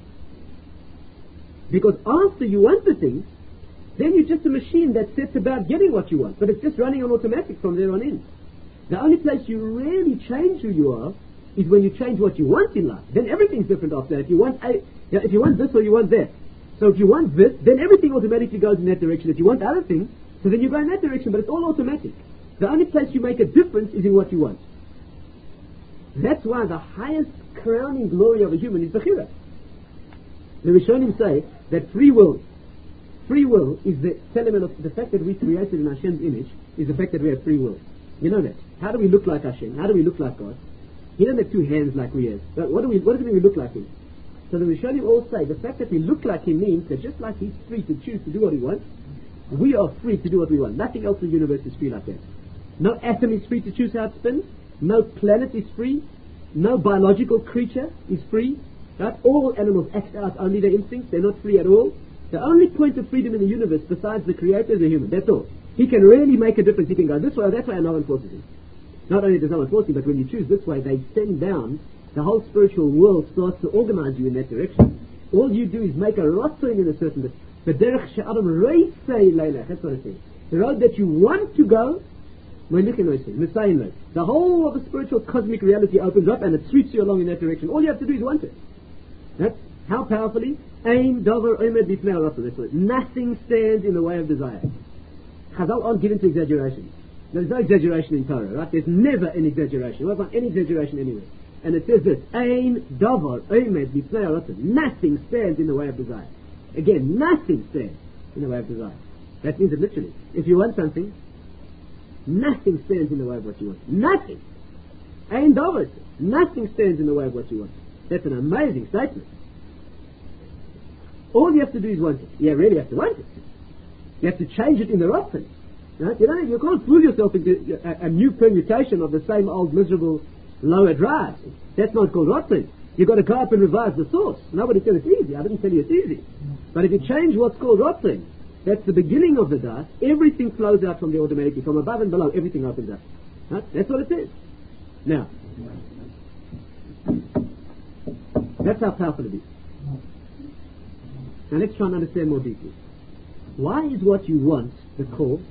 Because after you want the thing, then you're just a machine that sets about getting what you want. But it's just running on automatic from there on in. The only place you really change who you are is when you change what you want in life. Then everything's different after that. If you want a, if you want this or you want that. So if you want this, then everything automatically goes in that direction. If you want other things, so then you go in that direction, but it's all automatic. The only place you make a difference is in what you want. That's why the highest crowning glory of a human is Bechira. The Rishonim say that free will, free will is the element of the fact that we created in Hashem's image, is the fact that we have free will. You know that. How do we look like Hashem? How do we look like God? He doesn't have two hands like we have. But what do we, what does it mean we look like Him? So the Rishonim all say the fact that we look like Him means that just like He's free to choose to do what He wants, we are free to do what we want. Nothing else in the universe is free like that. No atom is free to choose how it spins. No planet is free. No biological creature is free. Right? All animals act out only their instincts. They're not free at all. The only point of freedom in the universe besides the Creator is the human. That's all. he can really make a difference. He can go this way, or that way, and no one forces him. Not only does no one force him, but when you choose this way, they send down, the whole spiritual world starts to organize you in that direction. All you do is make a rotzon in a certain direction. That's what it says. The road that you want to go, the whole of the spiritual cosmic reality opens up and it sweeps you along in that direction. All you have to do is want it. That's how powerfully. Ein davar omed bifnei haratzon. That's it. Nothing stands in the way of desire. Chazal aren't given to exaggeration. There's no exaggeration in Torah, right? There's never an exaggeration. You won't find any exaggeration anywhere. And it says this: Ein davar omed bifnei haratzon. Nothing stands in the way of desire. Again, nothing stands in the way of desire. That means it literally. If you want something, nothing stands in the way of what you want. Nothing. Ein davar. Nothing stands in the way of what you want. That's an amazing statement. All you have to do is want it. You really have to want it. You have to change it in the rotten. Right? You know, you can't fool yourself into a, a new permutation of the same old miserable lower drive. That's not called rotten. You've got to go up and revise the source. Nobody said it's easy. I didn't tell you it's easy. But if you change what's called rotten, that's the beginning of the dust. Everything flows out from there automatically. From above and below, everything opens up. Right? That's what it is. Now, that's how powerful it is. Now let's try and understand more deeply. Why is what you want the cause?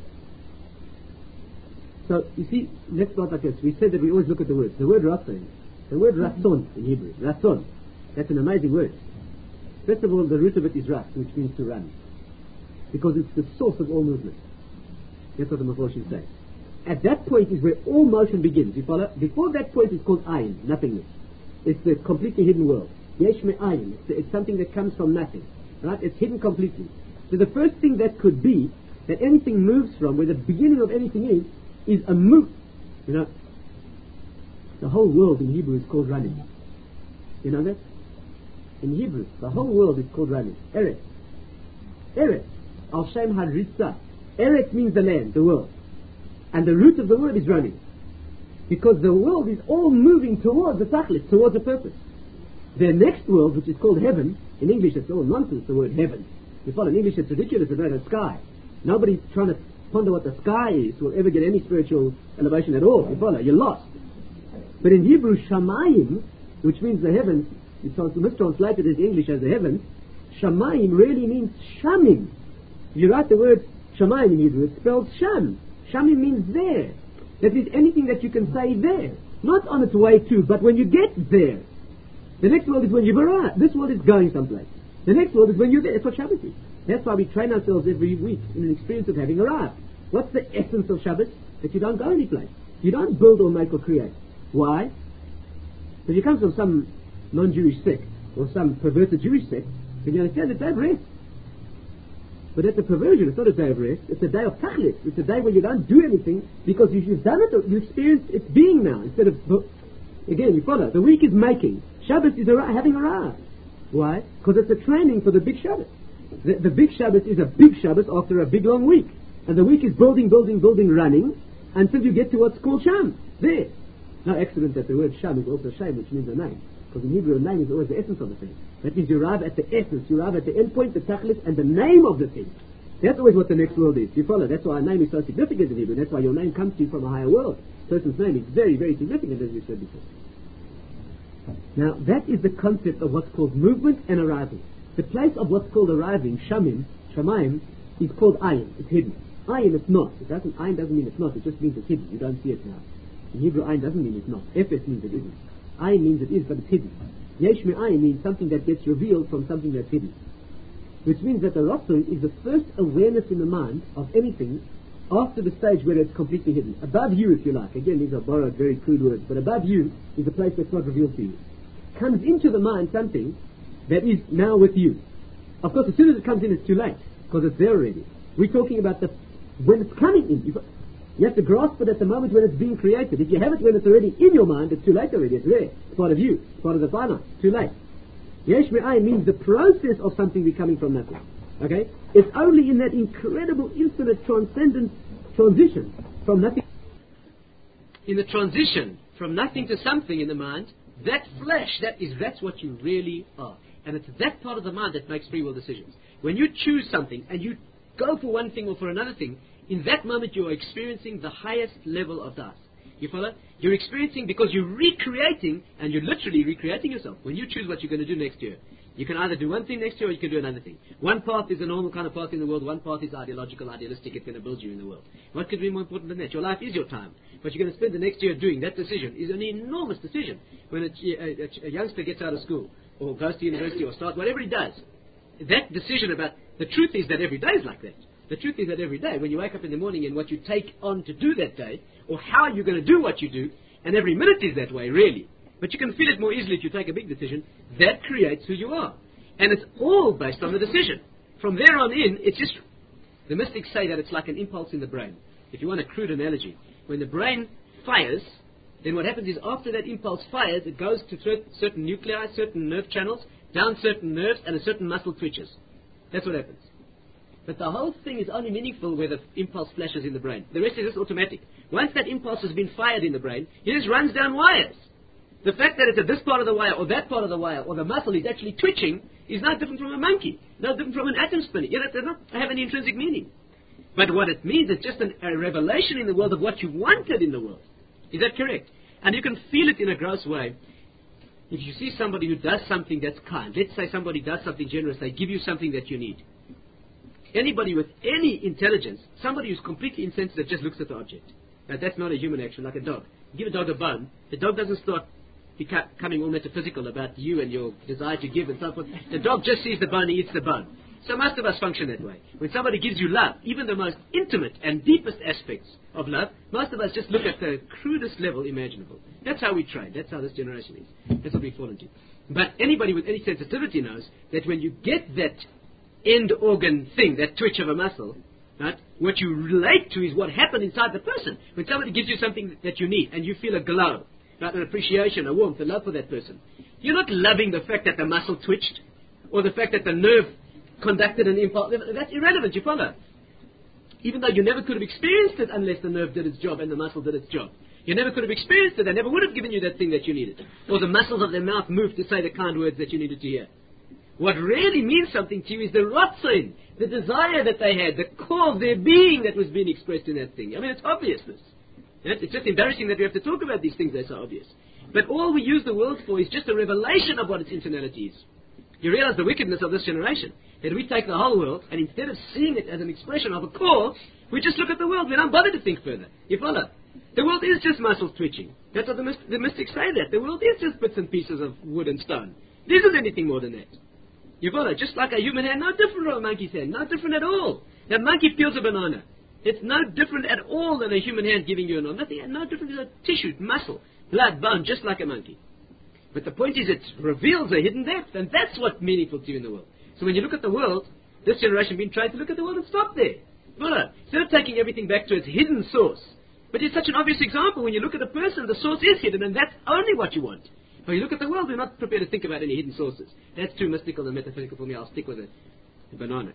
So, you see, let's start like this. We said that we always look at the words. The word ratzon, the word ratzon in Hebrew, ratzon, that's an amazing word. First of all, the root of it is ras, which means to run. Because it's the source of all movement. That's what the Mephoshim say. At that point is where all motion begins. You follow? Before that point is called ayin, nothingness. It's the completely hidden world. Yesh me'ayin. It's, it's something that comes from nothing. Right? It's hidden completely. So the first thing that could be, that anything moves from, where the beginning of anything is, is a move. You know, the whole world in Hebrew is called running. You know that? In Hebrew, the whole world is called running. Eretz. Eretz. Al Shem Haritza. Eretz means the land, the world. And the root of the word is running. Because the world is all moving towards the tachlis, towards a purpose. The next world, which is called heaven, in English it's all nonsense, the word heaven. You follow, in English it's ridiculous about the sky. Nobody trying to ponder what the sky is will ever get any spiritual elevation at all. You follow, you're lost. But in Hebrew, Shamayim, which means the heavens, it's mistranslated into English as the heavens, Shamayim really means Shamim. If you write the word Shamayim in Hebrew, it's spelled Sham. Shamim means there. That means anything that you can say there. Not on its way to, but when you get there. The next world is when you've arrived. This world is going someplace. The next world is when you're there. That's what Shabbos is. That's why we train ourselves every week in an experience of having arrived. What's the essence of Shabbos? That you don't go anyplace. You don't build or make or create. Why? If you come from some non-Jewish sect or some perverted Jewish sect, then you understand it's day of rest. But that's a perversion. It's not a day of rest. It's a day of tachlis. It's a day where you don't do anything because you've done it. You experience its being now instead of. Again, you follow. The week is making. Shabbos is ar- having arrived. Why? Because it's a training for the big Shabbos. The, the big Shabbos is a big Shabbos after a big long week. And the week is building, building, building, running until you get to what's called Sham. There. Now, excellent that the word Sham is also Shem, which means a name. Because in Hebrew, a name is always the essence of the thing. That means you arrive at the essence, you arrive at the end point, the tachlis, and the name of the thing. That's always what the next world is. You follow? That's why a name is so significant in Hebrew. That's why your name comes to you from a higher world. A person's name is very, very significant, as we said before. Now, that is the concept of what's called movement and arrival. The place of what's called arriving, Shamim, Shamayim, is called Ayin. It's hidden. Ayin, it's not. It doesn't, Ayin doesn't mean it's not. It just means it's hidden. You don't see it now. In Hebrew, Ayin doesn't mean it's not. Efes means it isn't. Ayin means it is, but it's hidden. Yesh me'ayin means something that gets revealed from something that's hidden. Which means that the ratzon is the first awareness in the mind of anything after the stage where it's completely hidden. Above you, if you like. Again, these are borrowed, very crude words. But above you is a place that's not revealed to you. Comes into the mind something that is now with you. Of course, as soon as it comes in, it's too late. Because it's there already. We're talking about the when it's coming in. You have to grasp it at the moment when it's being created. If you have it when it's already in your mind, it's too late already. It's there. It's part of you. It's part of the finite. Too late. Yesh me'ayin means the process of something becoming from nothing. Okay? It's only in that incredible, infinite, transcendent transition from nothing. In the transition from nothing to something in the mind, that flesh, that is, that's what you really are. And it's that part of the mind that makes free will decisions. When you choose something and you go for one thing or for another thing, In that moment, you are experiencing the highest level of das. You follow? You're experiencing because you're recreating, and you're literally recreating yourself. When you choose what you're going to do next year, you can either do one thing next year or you can do another thing. One path is a normal kind of path in the world. One path is ideological, idealistic. It's going to build you in the world. What could be more important than that? Your life is your time. What you're going to spend the next year doing, that decision, is an enormous decision. When a, a, a youngster gets out of school, or goes to university, or starts, whatever he does, that decision about, the truth is that every day is like that. The truth is that every day, when you wake up in the morning and what you take on to do that day, or how you're going to do what you do, and every minute is that way, really. But you can feel it more easily if you take a big decision. That creates who you are. And it's all based on the decision. From there on in, it's just, the mystics say that it's like an impulse in the brain. If you want a crude analogy, when the brain fires, then what happens is after that impulse fires, it goes to certain nuclei, certain nerve channels, down certain nerves, and a certain muscle twitches. That's what happens. But the whole thing is only meaningful where the impulse flashes in the brain. The rest is just automatic. Once that impulse has been fired in the brain, it just runs down wires. The fact that it's at this part of the wire, or that part of the wire, or the muscle is actually twitching, is no different from a monkey, no different from an atom spinning. It does not have any intrinsic meaning. But what it means is just an, a revelation in the world of what you wanted in the world. Is that correct? And you can feel it in a gross way. If you see somebody who does something that's kind, let's say somebody does something generous, they give you something that you need. Anybody with any intelligence, somebody who's completely insensitive, just looks at the object. Now, that's not a human action, like a dog. You give a dog a bone, the dog doesn't start becoming all metaphysical about you and your desire to give and so forth. The dog just sees the bone, he eats the bone. So most of us function that way. When somebody gives you love, even the most intimate and deepest aspects of love, most of us just look at the crudest level imaginable. That's how we train. That's how this generation is. That's what we fall into. But anybody with any sensitivity knows that when you get that end organ thing, that twitch of a muscle, right, what you relate to is what happened inside the person. When somebody gives you something that you need and you feel a glow, right, an appreciation, a warmth, a love for that person, you're not loving the fact that the muscle twitched or the fact that the nerve conducted an impulse. That's irrelevant, you follow? Even though you never could have experienced it unless the nerve did its job and the muscle did its job. You never could have experienced it. They never would have given you that thing that you needed. Or the muscles of their mouth moved to say the kind words that you needed to hear. What really means something to you is the rotzin, the desire that they had, the core of their being that was being expressed in that thing. I mean, it's obviousness. It's just embarrassing that we have to talk about these things. They're so obvious. But all we use the world for is just a revelation of what its internality is. You realize the wickedness of this generation. That we take the whole world, and instead of seeing it as an expression of a core, we just look at the world. We don't bother to think further. You follow? The world is just muscles twitching. That's what the, myst- the mystics say that. The world is just bits and pieces of wood and stone. There isn't anything more than that. You follow? Just like a human hand, no different from a monkey's hand. No different at all. That monkey peels a banana. It's no different at all than a human hand giving you an arm. Nothing, no different than a tissue, muscle, blood, bone, just like a monkey. But the point is it reveals a hidden depth, and that's what's meaningful to you in the world. So when you look at the world, this generation been trying to look at the world and stop there. Follow? Instead of taking everything back to its hidden source. But it's such an obvious example. When you look at a person, the source is hidden, and that's only what you want. When you look at the world, we're not prepared to think about any hidden sources. That's too mystical and metaphysical for me. I'll stick with a, a banana.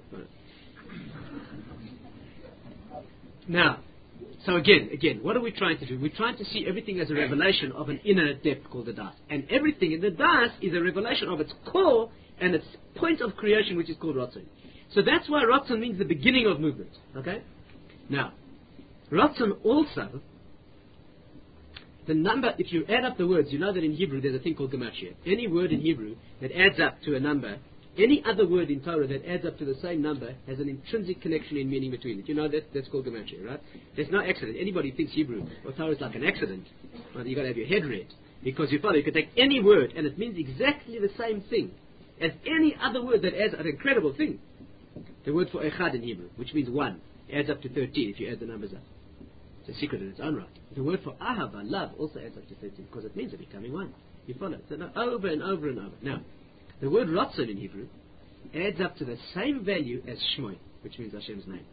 Now, so again, again, what are we trying to do? We're trying to see everything as a revelation of an inner depth called the Das. And everything in the Das is a revelation of its core and its point of creation, which is called Ratzon. So that's why Ratzon means the beginning of movement. Okay? Now, Ratzon also, the number, if you add up the words, you know that in Hebrew there's a thing called Gematria. Any word in Hebrew that adds up to a number, any other word in Torah that adds up to the same number has an intrinsic connection in meaning between it. You know that? That's called Gematria, right? There's no accident. Anybody who thinks Hebrew or Torah is like an accident, well, you've got to have your head read. Because you follow, you can take any word and it means exactly the same thing as any other word that adds an incredible thing. The word for echad in Hebrew, which means one, adds up to thirteen if you add the numbers up. It's a secret in its own right. The word for ahava, love, also adds up to thirteen because it means they're becoming one. You follow? So now, over and over and over. Now, the word Ratzon in Hebrew adds up to the same value as Shmoy, which means Hashem's name.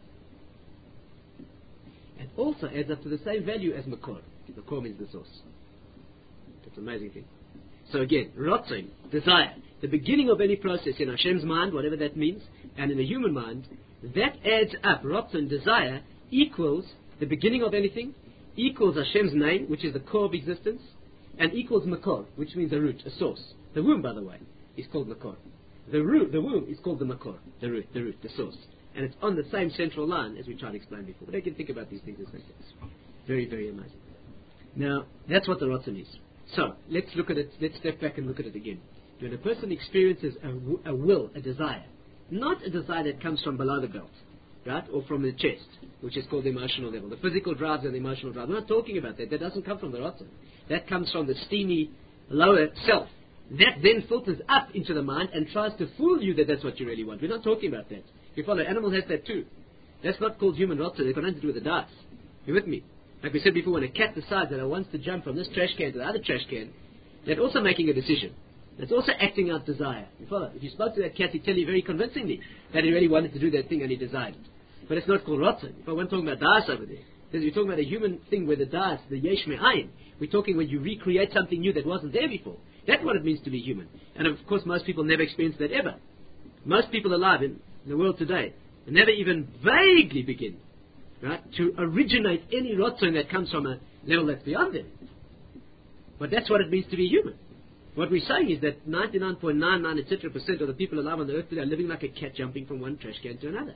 And also adds up to the same value as Makor. Makor means the source. That's an amazing thing. So again, Ratzon, desire, the beginning of any process in Hashem's mind, whatever that means, and in the human mind, that adds up, Ratzon, desire, equals the beginning of anything, equals Hashem's name, which is the core of existence, and equals Makor, which means a root, a source. The womb, by the way, is called Makor. The root, the womb is called the Makor, the root, the root, the source. and it's on the same central line as we tried to explain before. But I can think about these things as like this. Very, very amazing. Now, that's what the Ratzon is. So, let's look at it, let's step back and look at it again. When a person experiences a, w- a will, a desire, not a desire that comes from below the belt, right, or from the chest, which is called the emotional level. The physical drives and the emotional drive. We're not talking about that. That doesn't come from the Ratzon. That comes from the steamy, lower self. That then filters up into the mind and tries to fool you that that's what you really want. We're not talking about that. You follow? Animal has that too. That's not called human Ratzon. They've got nothing to do with the dice. You with me? Like we said before, when a cat decides that it wants to jump from this trash can to the other trash can, that's also making a decision. That's also acting out desire. You follow? If you spoke to that cat, he'd tell you very convincingly that he really wanted to do that thing and he desired it. But it's not called Ratzon. If I weren't talking about dice over there, because we're talking about a human thing where the dice, the yesh me'ayin, we're talking when you recreate something new that wasn't there before. That's what it means to be human. And of course, most people never experience that ever. Most people alive in the world today never even vaguely begin, right, to originate any Ratzon that comes from a level that's beyond them. But that's what it means to be human. What we're saying is that ninety-nine point nine nine et cetera percent of the people alive on the earth today are living like a cat jumping from one trash can to another.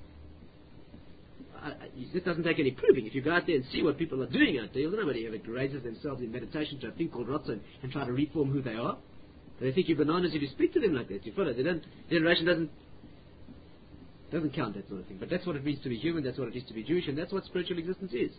I, I, this doesn't take any proving. If you go out there and see what people are doing out there, nobody ever raises themselves in meditation to a thing called Ratzon and try to reform who they are. They think you're bananas if you speak to them like that. You follow? They don't, generation doesn't doesn't count, that sort of thing. But that's what it means to be human, that's what it is to be Jewish, and that's what spiritual existence is.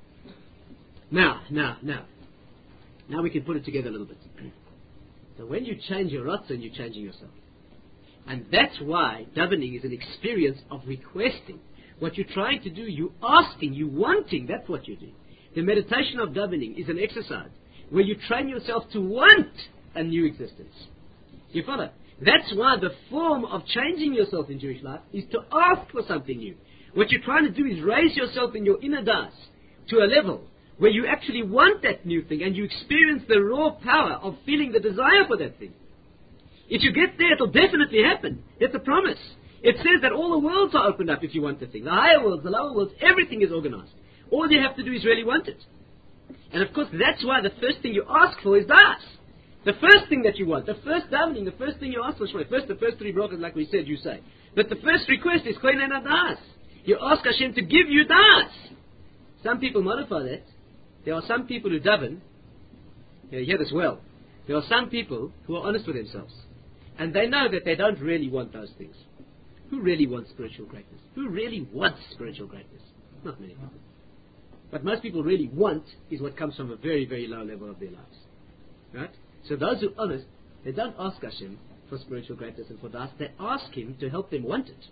Now, now, now. Now we can put it together a little bit. So when you change your Ratzon, you're changing yourself. And that's why davening is an experience of requesting. What you're trying to do, you're asking, you're wanting, that's what you do. The meditation of davening is an exercise where you train yourself to want a new existence. You follow? That's why the form of changing yourself in Jewish life is to ask for something new. What you're trying to do is raise yourself in your inner das to a level where you actually want that new thing and you experience the raw power of feeling the desire for that thing. If you get there, it'll definitely happen. It's a promise. It says that all the worlds are opened up if you want the thing. The higher worlds, the lower worlds, everything is organized. All you have to do is really want it. And of course, that's why the first thing you ask for is das. The first thing that you want, the first davening, the first thing you ask for is first, the first three brachas, like we said, you say. But the first request is koinena das. You ask Hashem to give you das. Some people modify that. There are some people who daven, you hear this well, there are some people who are honest with themselves. And they know that they don't really want those things. Who really wants spiritual greatness? Who really wants spiritual greatness? Not many people. What most people really want is what comes from a very, very low level of their lives. Right? So those who are honest, they don't ask Hashem for spiritual greatness and for das, they ask Him to help them want it.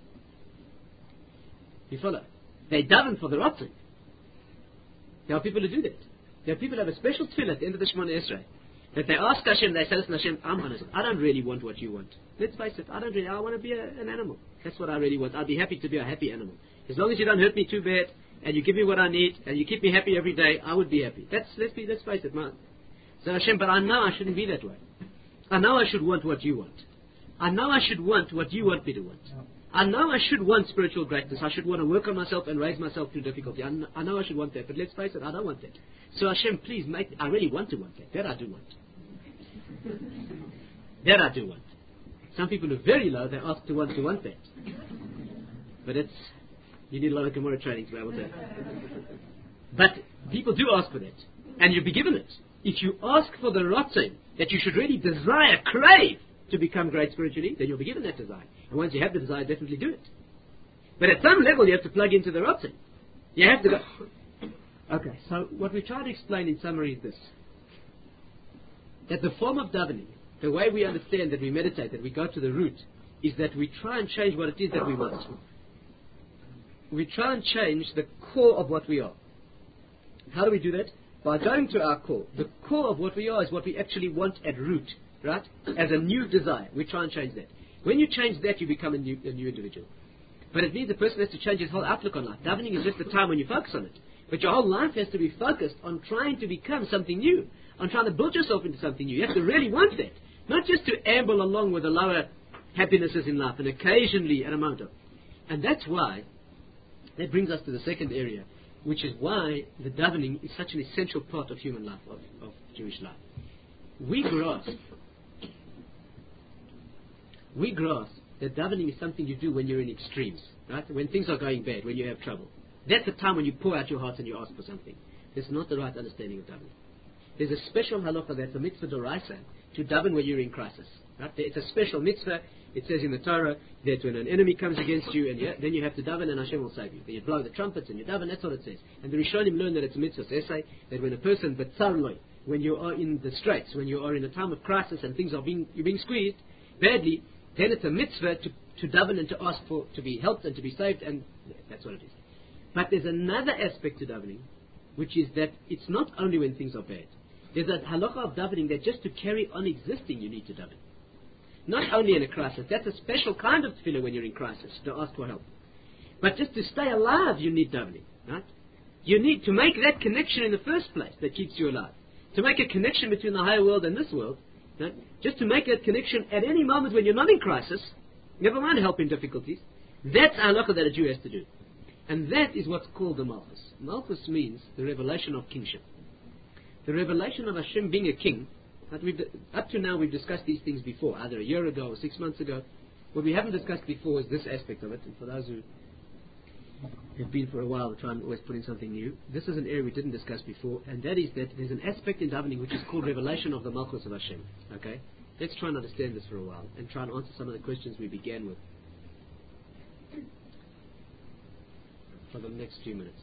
You follow? They daven for the Ratzon. There are people who do that. There are people who have a special tefillah at the end of the Shemona Esrei, that they ask Hashem, they say, listen Hashem, I'm honest. I don't really want what you want. Let's face it, I don't really, I want to be a, an animal. That's what I really want. I'd be happy to be a happy animal. As long as you don't hurt me too bad, and you give me what I need, and you keep me happy every day, I would be happy. That's, let's be, let's face it, man. So Hashem, but I know I shouldn't be that way. I know I should want what you want. I know I should want what you want me to want. I know I should want spiritual greatness. I should want to work on myself and raise myself through difficulty. I know, I know I should want that, but let's face it, I don't want that. So Hashem, please make, I really want to want that. That I do want. That I do want. Some people who are very low, they ask to want to want that. But it's, you need a lot of Gemara training to be able to. But people do ask for that. And you'll be given it. If you ask for the Ratzon, that you should really desire, crave to become great spiritually, then you'll be given that desire. And once you have the desire, definitely do it. But at some level, you have to plug into the Ratzon. You have to go. Okay, so what we try to explain in summary is this. That the form of davening, the way we understand that we meditate, that we go to the root, is that we try and change what it is that we want. We try and change the core of what we are. How do we do that? By going to our core. The core of what we are is what we actually want at root, right? As a new desire. We try and change that. When you change that, you become a new, a new individual. But it means the person has to change his whole outlook on life. Davening is just the time when you focus on it. But your whole life has to be focused on trying to become something new, on trying to build yourself into something new. You have to really want that. Not just to amble along with the lower happinesses in life and occasionally an amount of. And that's why, that brings us to the second area, which is why the davening is such an essential part of human life, of, of Jewish life. We grasp, we grasp that davening is something you do when you're in extremes, right? When things are going bad, when you have trouble. That's the time when you pour out your heart and you ask for something. That's not the right understanding of davening. There's a special halacha that's a mitzvah d'oraisa to daven when you're in crisis. Right? It's a special mitzvah. It says in the Torah that when an enemy comes against you, and you, then you have to daven and Hashem will save you. Then you blow the trumpets and you daven, that's what it says. And the Rishonim learn that it's a mitzvah. So they say that when a person, but sarloi, when you are in the straits, when you are in a time of crisis and things are being, you're being squeezed badly, then it's a mitzvah to, to daven and to ask for, to be helped and to be saved, and that's what it is. But there's another aspect to davening, which is that it's not only when things are bad. There's a halacha of davening that just to carry on existing you need to daven. Not only in a crisis. That's a special kind of tefillah when you're in crisis, to ask for help. But just to stay alive you need davening. Right? You need to make that connection in the first place that keeps you alive. To make a connection between the higher world and this world. Right? Just to make that connection at any moment when you're not in crisis, never mind help in difficulties. That's a halacha that a Jew has to do. And that is what's called the Malchus. Malchus means the revelation of kingship. The revelation of Hashem being a king. We've, up to now we've discussed these things before, either a year ago or six months ago. What we haven't discussed before is this aspect of it. And for those who have been for a while, we try and always put in something new. This is an area we didn't discuss before, and that is that there's an aspect in davening which is called revelation of the Malchus of Hashem. Okay? Let's try and understand this for a while and try and answer some of the questions we began with for the next few minutes.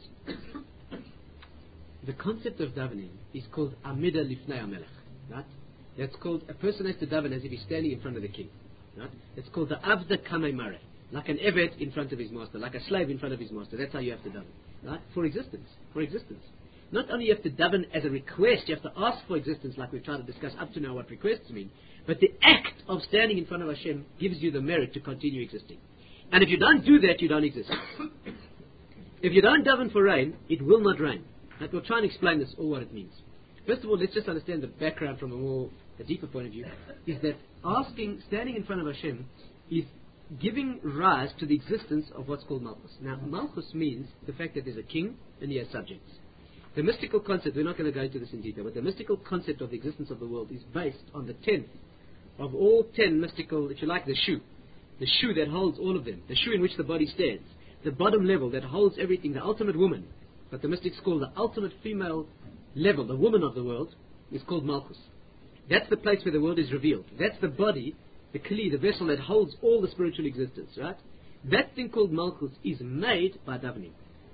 The concept of davening is called Amida Lifnei HaMelech. Right? That's called, a person has to daven as if he's standing in front of the king. Right? It's called the Avda Kamei Mare, like an Evet in front of his master, like a slave in front of his master. That's how you have to daven. Right? For existence. For existence. Not only you have to daven as a request, you have to ask for existence, like we've tried to discuss up to now what requests mean, but the act of standing in front of Hashem gives you the merit to continue existing. And if you don't do that, you don't exist. If you don't daven for rain, it will not rain. Right? We'll try and explain this, all what it means. First of all, let's just understand the background from a more a deeper point of view. Is that asking, standing in front of Hashem, is giving rise to the existence of what's called Malchus. Now, Malchus means the fact that there's a king and he has subjects. The mystical concept, we're not going to go into this in detail, but the mystical concept of the existence of the world is based on the tenth of all ten mystical, if you like, the shoe. The shoe that holds all of them. The shoe in which the body stands. The bottom level that holds everything, the ultimate woman. But the mystics call the ultimate female level, the woman of the world, is called Malchus. That's the place where the world is revealed. That's the body, the kli, the vessel that holds all the spiritual existence, right? That thing called Malchus is made by davening.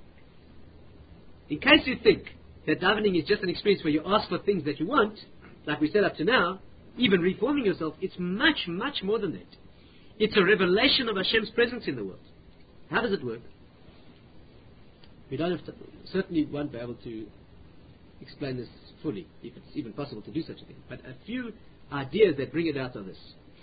In case you think that davening is just an experience where you ask for things that you want, like we said up to now, even reforming yourself, it's much, much more than that. It's a revelation of Hashem's presence in the world. How does it work? We don't have to, certainly won't be able to explain this fully, if it's even possible to do such a thing. But a few ideas that bring it out of this.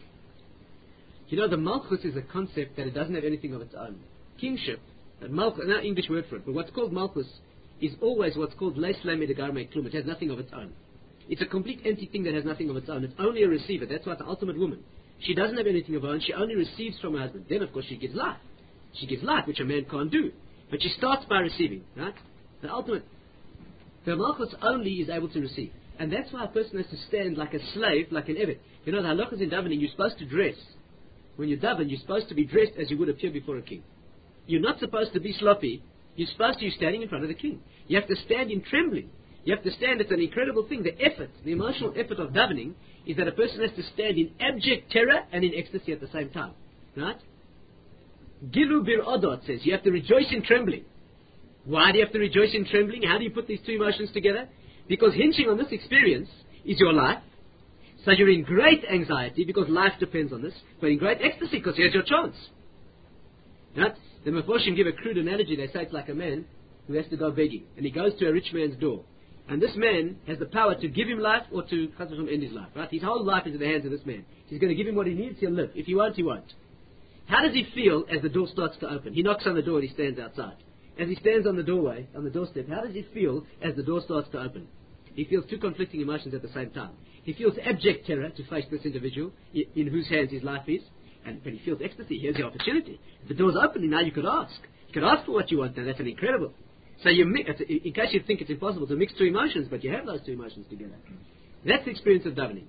You know, the Malchus is a concept that it doesn't have anything of its own. Kingship, and Malchus, not English word for it, but what's called Malchus is always what's called Leis Leme de Garme Klum. It has nothing of its own. It's a complete empty thing that has nothing of its own. It's only a receiver. That's why the ultimate woman. She doesn't have anything of her own. She only receives from her husband. Then, of course, she gives life. She gives life, which a man can't do. But she starts by receiving, right? The ultimate. The Malchus only is able to receive. And that's why a person has to stand like a slave, like an Evet. You know, the halachas in davening, you're supposed to dress. When you daven, you're supposed to be dressed as you would appear before a king. You're not supposed to be sloppy. You're supposed to be standing in front of the king. You have to stand in trembling. You have to stand, it's an incredible thing. The effort, the emotional effort of davening is that a person has to stand in abject terror and in ecstasy at the same time. Right? Gilu bir odot says, you have to rejoice in trembling. Why do you have to rejoice in trembling? How do you put these two emotions together? Because hinging on this experience is your life. So you're in great anxiety because life depends on this, but in great ecstasy because here's your chance. Right? The Meforshim give a crude analogy. They say it's like a man who has to go begging, and he goes to a rich man's door. And this man has the power to give him life or to end his life. Right? His whole life is in the hands of this man. He's going to give him what he needs, he'll live. If he won't, he won't. How does he feel as the door starts to open? He knocks on the door and he stands outside. As he stands on the doorway, on the doorstep, how does he feel as the door starts to open? He feels two conflicting emotions at the same time. He feels abject terror to face this individual in whose hands his life is, and but he feels ecstasy. Here's the opportunity. If the door's open, now you could ask. You could ask for what you want. Now that's an incredible. So you, in case you think it's impossible to mix two emotions, but you have those two emotions together. That's the experience of davening.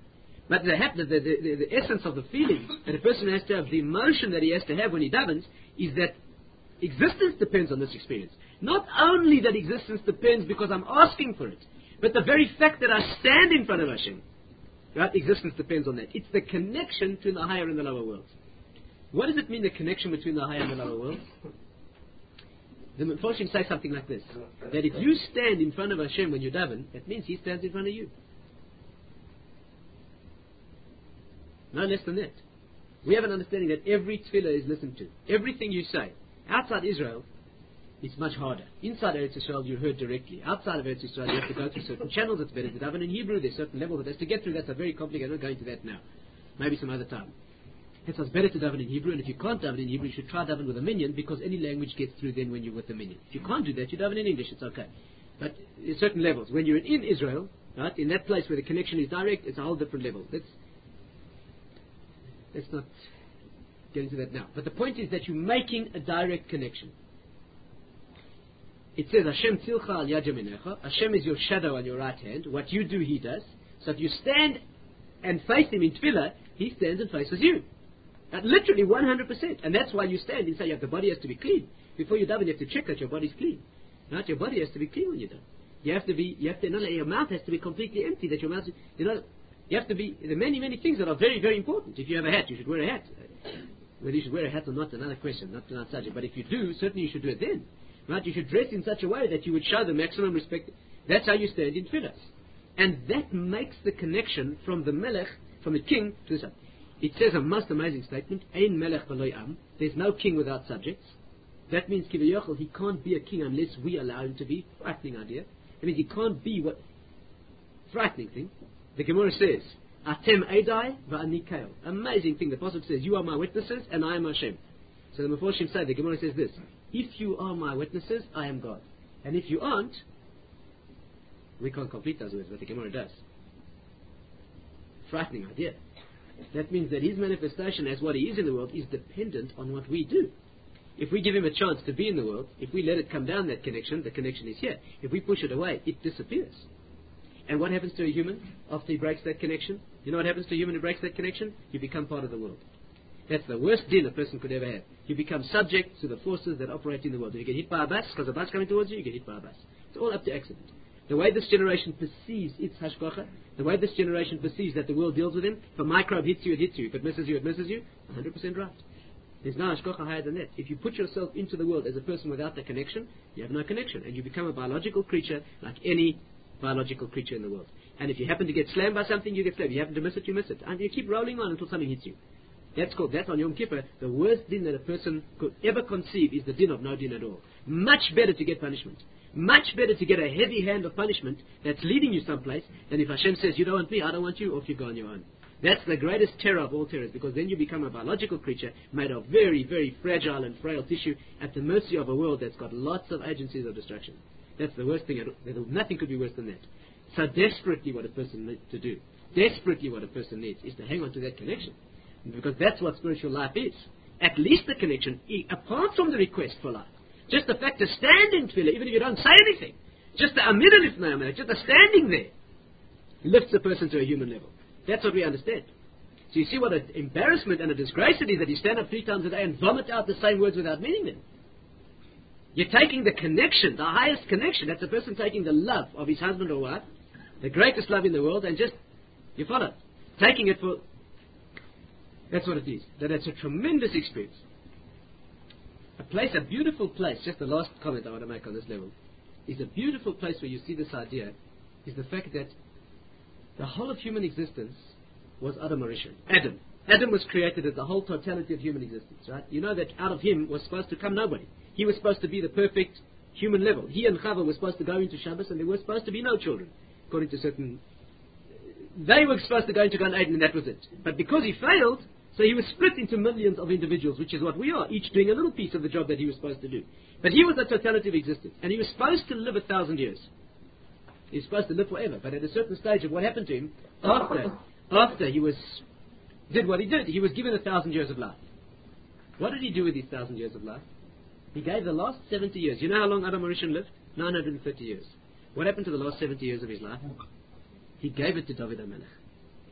But the, the, the, the, the essence of the feeling that a person has to have, the emotion that he has to have when he davens, is that existence depends on this experience. Not only that existence depends because I'm asking for it, but the very fact that I stand in front of Hashem, right? Existence depends on that. It's the connection between the higher and the lower worlds. What does it mean, the connection between the higher and the lower worlds? The Mefarshim say something like this: that if you stand in front of Hashem when you daven, that means He stands in front of you. No less than that. We have an understanding that every tefillah is listened to. Everything you say. Outside Israel, it's much harder. Inside Eretz Israel, you're heard directly. Outside of Eretz Israel, you have to go through certain channels. It's better to daven in Hebrew. There's certain levels that has to get through. That's a very complicated. I'm not going to that now. Maybe some other time. It's better to daven in Hebrew, and if you can't daven in Hebrew, you should try daven with a minyan, because any language gets through then when you're with the minyan. If you can't do that, you daven in English. It's okay. But at certain levels, when you're in Israel, right, in that place where the connection is direct, it's a whole different level. Let's let's not get into that now. But the point is that you're making a direct connection. It says, Hashem tzilcha al yad yaminecha. Hashem is your shadow on your right hand. What you do, He does. So if you stand and face Him in tefillah, He stands and faces you. Uh, literally one hundred percent. And that's why you stand and say, you have, the body has to be clean. Before you daven, you have to check that your body's clean. Right? Your body has to be clean when you daven. You have to be, you have to, no, no, your mouth has to be completely empty. That your mouth, is, you know, you have to be, there are many, many things that are very, very important. If you have a hat, you should wear a hat. Whether you should wear a hat or not, another question, not another subject. But if you do, certainly you should do it then. Right? You should dress in such a way that you would show the maximum respect. That's how you stand in tefillah. And that makes the connection from the melech, from the king, to the son. It says a most amazing statement, Ein melech v'lo am. There's no king without subjects. That means, Kivayachal, he can't be a king unless we allow him to be. Frightening idea. It means he can't be what... Frightening thing. The Gemara says, Atem Eidai v'ani kael. Amazing thing. The Apostle says, you are my witnesses and I am Hashem. So the Mefarshim say, the Gemara says this, if you are my witnesses, I am God. And if you aren't, we can't complete those words, but the Gemara does. Frightening idea. That means that his manifestation as what he is in the world is dependent on what we do. If we give him a chance to be in the world, if we let it come down that connection, the connection is here. If we push it away, it disappears. And what happens to a human after he breaks that connection? You know what happens to a human who breaks that connection? You become part of the world. That's the worst din a person could ever have. You become subject to the forces that operate in the world. If you get hit by a bus, because a bus coming towards you, you get hit by a bus. It's all up to accident. The way this generation perceives its hashgacha, the way this generation perceives that the world deals with him, if a microbe hits you, it hits you. If it misses you, it misses you. one hundred percent right. There's no hashgacha higher than that. If you put yourself into the world as a person without that connection, you have no connection. And you become a biological creature like any biological creature in the world. And if you happen to get slammed by something, you get slammed. You happen to miss it, you miss it. And you keep rolling on until something hits you. That's called, that's on Yom Kippur, the worst din that a person could ever conceive is the din of no din at all. Much better to get punishment. Much better to get a heavy hand of punishment that's leading you someplace than if Hashem says, you don't want me, I don't want you, off you go on your own. That's the greatest terror of all terrors, because then you become a biological creature made of very, very fragile and frail tissue at the mercy of a world that's got lots of agencies of destruction. That's the worst thing. Nothing could be worse than that. So desperately what a person needs to do, desperately what a person needs, is to hang on to that connection. Because that's what spiritual life is. At least the connection, apart from the request for life. Just the fact to stand in tefillah, even if you don't say anything, just the amida lifnei, just the standing there, lifts a person to a human level. That's what we understand. So you see what an embarrassment and a disgrace it is that you stand up three times a day and vomit out the same words without meaning them. You're taking the connection, the highest connection. That's a person taking the love of his husband or wife, the greatest love in the world, and just, you follow, taking it for, that's what it is. That it's a tremendous experience. A place, a beautiful place, just the last comment I want to make on this level, is a beautiful place where you see this idea, is the fact that the whole of human existence was Adam Arishon. Adam. Adam was created as the whole totality of human existence, right? You know that out of him was supposed to come nobody. He was supposed to be the perfect human level. He and Chava were supposed to go into Shabbos and there were supposed to be no children, according to certain... They were supposed to go into Gan Eden and that was it. But because he failed, so he was split into millions of individuals, which is what we are, each doing a little piece of the job that he was supposed to do. But he was the totality of existence. And he was supposed to live a thousand years. He was supposed to live forever. But at a certain stage of what happened to him, after, after he was, did what he did, he was given a thousand years of life. What did he do with these thousand years of life? He gave the last seventy years. You know how long Adam Arishon lived? nine hundred thirty years. What happened to the last seventy years of his life? He gave it to David HaMelech.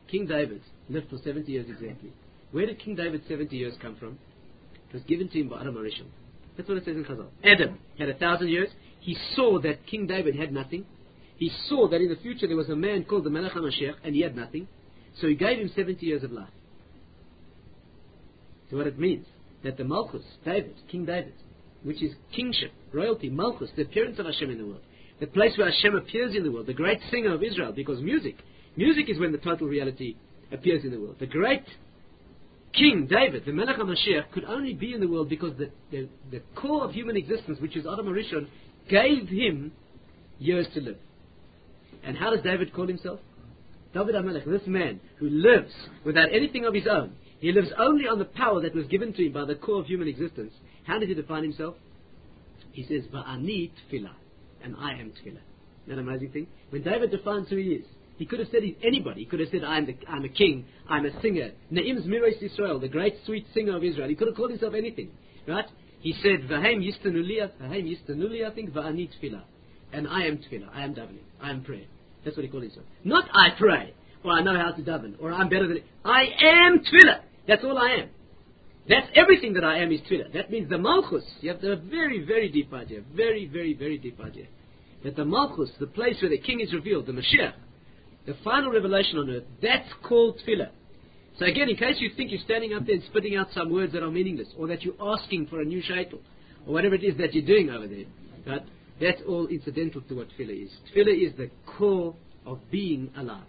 King David lived for seventy years exactly. Where did King David's seventy years come from? It was given to him by Adam Arishon. That's what it says in Chazal. Adam had a thousand years. He saw that King David had nothing. He saw that in the future there was a man called the Melech HaMashiach, and he had nothing. So he gave him seventy years of life. So what it means, that the Malchus, David, King David, which is kingship, royalty, Malchus, the appearance of Hashem in the world, the place where Hashem appears in the world, the great singer of Israel, because music, music is when the total reality appears in the world. The great King David, the Melech HaMashiach, could only be in the world because the, the, the core of human existence, which is Adam Arishon, gave him years to live. And how does David call himself? David HaMelech, this man who lives without anything of his own. He lives only on the power that was given to him by the core of human existence. How did he define himself? He says, Va'ani tefillah, and I am tefillah. Isn't that an amazing thing? When David defines who he is, he could have said he's anybody. He could have said, I'm, the, I'm a king, I'm a singer. Naim Zmiros Yisrael, the great sweet singer of Israel. He could have called himself anything. Right? He said, V'hem yistanuli, V'hem yistanuli, I think, Va'ani tefillah. And I am tefillah, I am davening, I am prayer. That's what he called himself. Not I pray, or I know how to daven, or I'm better than... I am tefillah. That's all I am. That's everything that I am is tefillah. That means the Malchus, you have to have a very, very deep idea, very, very, very deep idea, that the Malchus, the place where the king is revealed, the Mashiach, the final revelation on earth, that's called tefillah. So again, in case you think you're standing up there and spitting out some words that are meaningless, or that you're asking for a new shaitel, or whatever it is that you're doing over there, right? That's all incidental to what tefillah is. Tefillah is the core of being alive.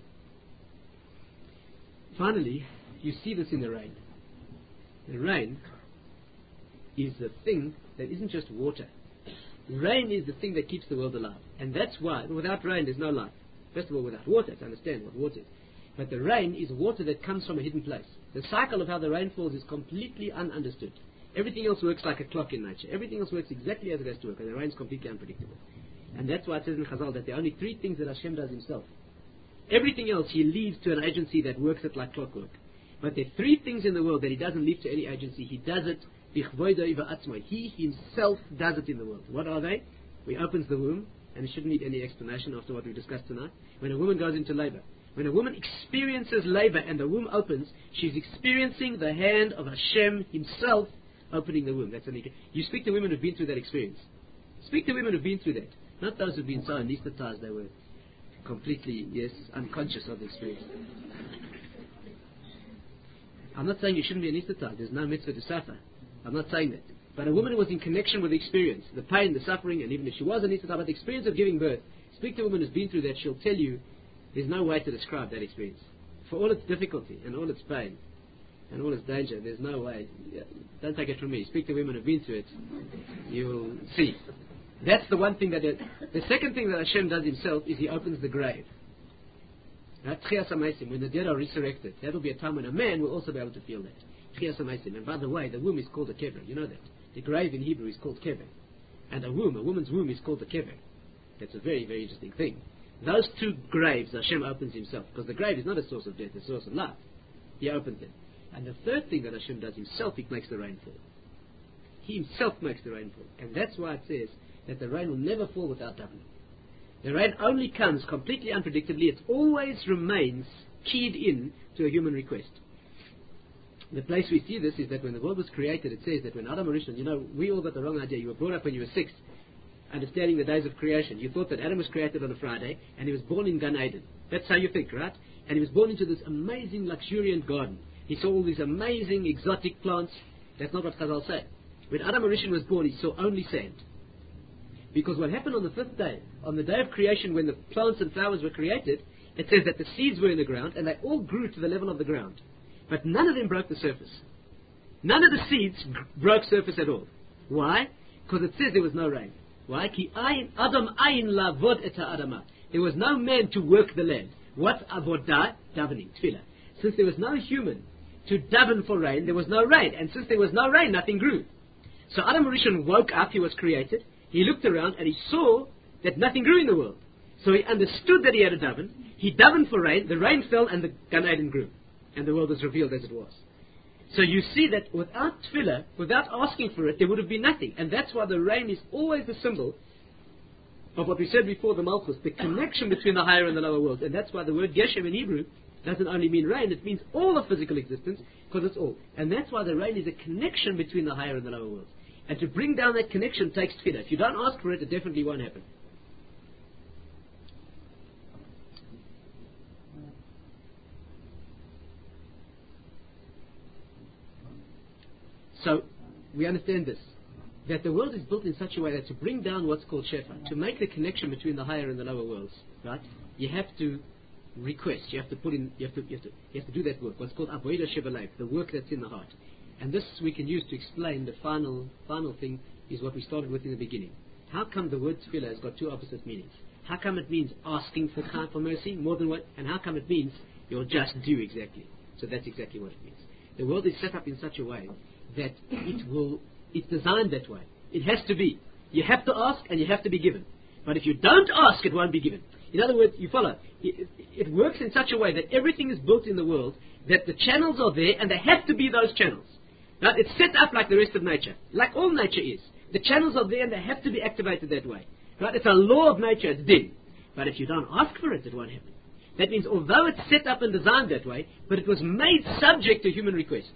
Finally, you see this in the rain. The rain is the thing that isn't just water. Rain is the thing that keeps the world alive. And that's why, without rain, there's no life. First of all, without water, to understand what water is. But the rain is water that comes from a hidden place. The cycle of how the rain falls is completely ununderstood. Everything else works like a clock in nature. Everything else works exactly as it has to work, and the rain is completely unpredictable. And that's why it says in Chazal that there are only three things that Hashem does himself. Everything else he leaves to an agency that works it like clockwork. But there are three things in the world that he doesn't leave to any agency. He does it bichvoido va'atzmo. He himself does it in the world. What are they? He opens the womb, and it shouldn't need any explanation after what we discussed tonight. When a woman goes into labor, when a woman experiences labor and the womb opens, she's experiencing the hand of Hashem himself opening the womb. That's an You speak to women who've been through that experience. Speak to women who've been through that. Not those who've been so anesthetized they were completely, yes, unconscious of the experience. I'm not saying you shouldn't be anesthetized. There's no mitzvah to suffer. I'm not saying that. But a woman who was in connection with the experience, the pain, the suffering, and even if she was anesthetized, but the experience of giving birth, speak to a woman who's been through that, she'll tell you there's no way to describe that experience. For all its difficulty and all its pain and all its danger, there's no way. Don't take it from me. Speak to women who've been through it. You'll see. That's the one thing that... It, the second thing that Hashem does himself is he opens the grave. Right? When the dead are resurrected, that will be a time when a man will also be able to feel that. And by the way, the womb is called a kever. You know that. The grave in Hebrew is called kever. And a womb, a woman's womb is called a kever. That's a very, very interesting thing. Those two graves, Hashem opens himself. Because the grave is not a source of death, it's a source of life. He opens them. And the third thing that Hashem does himself, he makes the rain fall. He himself makes the rain fall. And that's why it says that the rain will never fall without davening. The rain only comes completely unpredictably. It always remains keyed in to a human request. The place we see this is that when the world was created, it says that when Adam Arishon, you know, we all got the wrong idea. You were brought up when you were six, understanding the days of creation. You thought that Adam was created on a Friday, and he was born in Gan Eden. That's how you think, right? And he was born into this amazing, luxuriant garden. He saw all these amazing, exotic plants. That's not what Chazal say. When Adam Arishon was born, he saw only sand. Because what happened on the fifth day, on the day of creation when the plants and flowers were created, it says that the seeds were in the ground, and they all grew to the level of the ground. But none of them broke the surface. None of the seeds g- broke surface at all. Why? Because it says there was no rain. Why? Ki ayin Adam ayin lavod et ha'adama. There was no man to work the land. What avodah? Davening, tefillah. Since there was no human to daven for rain, there was no rain. And since there was no rain, nothing grew. So Adam Rishon woke up, he was created, he looked around and he saw that nothing grew in the world. So he understood that he had a daven, he davened for rain, the rain fell and the Gan Eden grew. And the world was revealed as it was. So you see that without tefillah, without asking for it, there would have been nothing. And that's why the rain is always the symbol of what we said before, the Malchus, the connection between the higher and the lower world. And that's why the word Geshem in Hebrew doesn't only mean rain, it means all of physical existence, because it's all. And that's why the rain is a connection between the higher and the lower worlds. And to bring down that connection takes tefillah. If you don't ask for it, it definitely won't happen. So, we understand this, that the world is built in such a way that to bring down what's called shefa, to make the connection between the higher and the lower worlds, right, you have to request, you have to put in, you have to, you have to, you have to do that work, what's called avodah shebalev, the work that's in the heart. And this we can use to explain the final, final thing is what we started with in the beginning. How come the word tefillah has got two opposite meanings? How come it means asking for kind for mercy more than what, and how come it means you'll just do exactly? So that's exactly what it means. The world is set up in such a way that it will, it's designed that way. It has to be. You have to ask and you have to be given. But if you don't ask, it won't be given. In other words, you follow. It, it works in such a way that everything is built in the world, that the channels are there and they have to be those channels. Now, it's set up like the rest of nature, like all nature is. The channels are there and they have to be activated that way. Right? It's a law of nature, it's din. But if you don't ask for it, it won't happen. That means although it's set up and designed that way, but it was made subject to human request.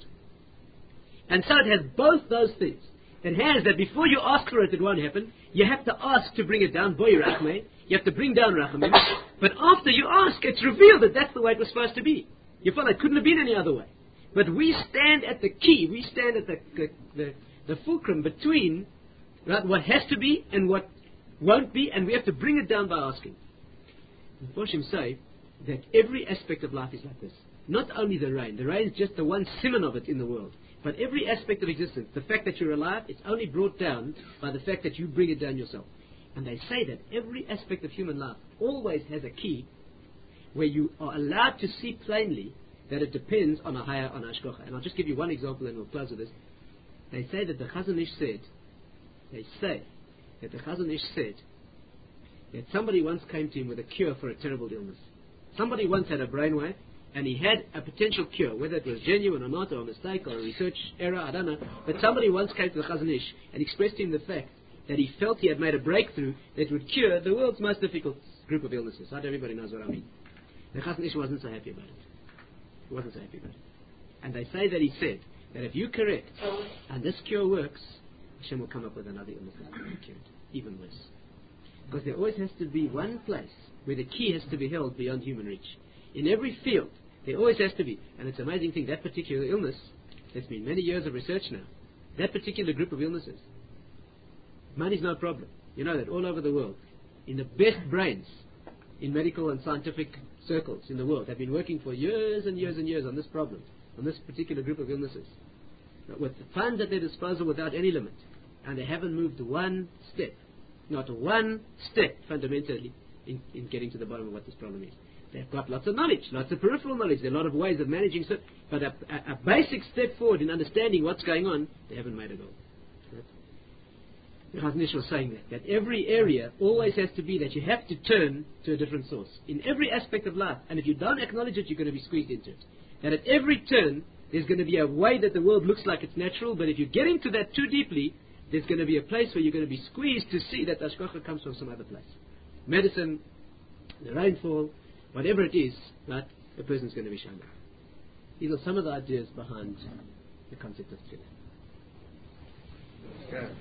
And so it has both those things. It has that before you ask for it, it won't happen. You have to ask to bring it down, boy rachmei. You have to bring down rachamim. But after you ask, it's revealed that that's the way it was supposed to be. You find it couldn't have been any other way. But we stand at the key, we stand at the the, the, the fulcrum between right, what has to be and what won't be, and we have to bring it down by asking. The Mephoshim say that every aspect of life is like this. Not only the rain, the rain is just the one simon of it in the world. But every aspect of existence, the fact that you're alive, it's only brought down by the fact that you bring it down yourself. And they say that every aspect of human life always has a key where you are allowed to see plainly that it depends on a higher, on Ashkocha. And I'll just give you one example and we'll close with this. They say that the Chazon Ish said, they say that the Chazon Ish said that somebody once came to him with a cure for a terrible illness. Somebody once had a brainwave, and he had a potential cure, whether it was genuine or not, or a mistake, or a research error, I don't know. But somebody once came to the Chazon Ish and expressed to him the fact that he felt he had made a breakthrough that would cure the world's most difficult group of illnesses. Not everybody knows what I mean. The Chazon Ish wasn't so happy about it. He wasn't so happy about it. And they say that he said that if you correct and this cure works, Hashem will come up with another illness that can be cured, even worse. Because there always has to be one place where the key has to be held beyond human reach. In every field, there always has to be. And it's an amazing thing, that particular illness, there's been many years of research now, that particular group of illnesses, money's no problem. You know that all over the world, in the best brains, in medical and scientific circles in the world, have been working for years and years and years on this problem, on this particular group of illnesses, with the funds at their disposal without any limit. And they haven't moved one step, not one step fundamentally in, in getting to the bottom of what this problem is. They've got lots of knowledge, lots of peripheral knowledge. There are a lot of ways of managing, so, but a, a, a basic step forward in understanding what's going on, they haven't made it all. Right? The Chazon Ish was saying that, that every area always has to be that you have to turn to a different source. In every aspect of life, and if you don't acknowledge it, you're going to be squeezed into it. That at every turn, there's going to be a way that the world looks like it's natural, but if you get into that too deeply, there's going to be a place where you're going to be squeezed to see that the Ashkocha comes from some other place. Medicine, the rainfall, whatever it is, right, the person's going to be shown up. These are some of the ideas behind the concept of tefillah.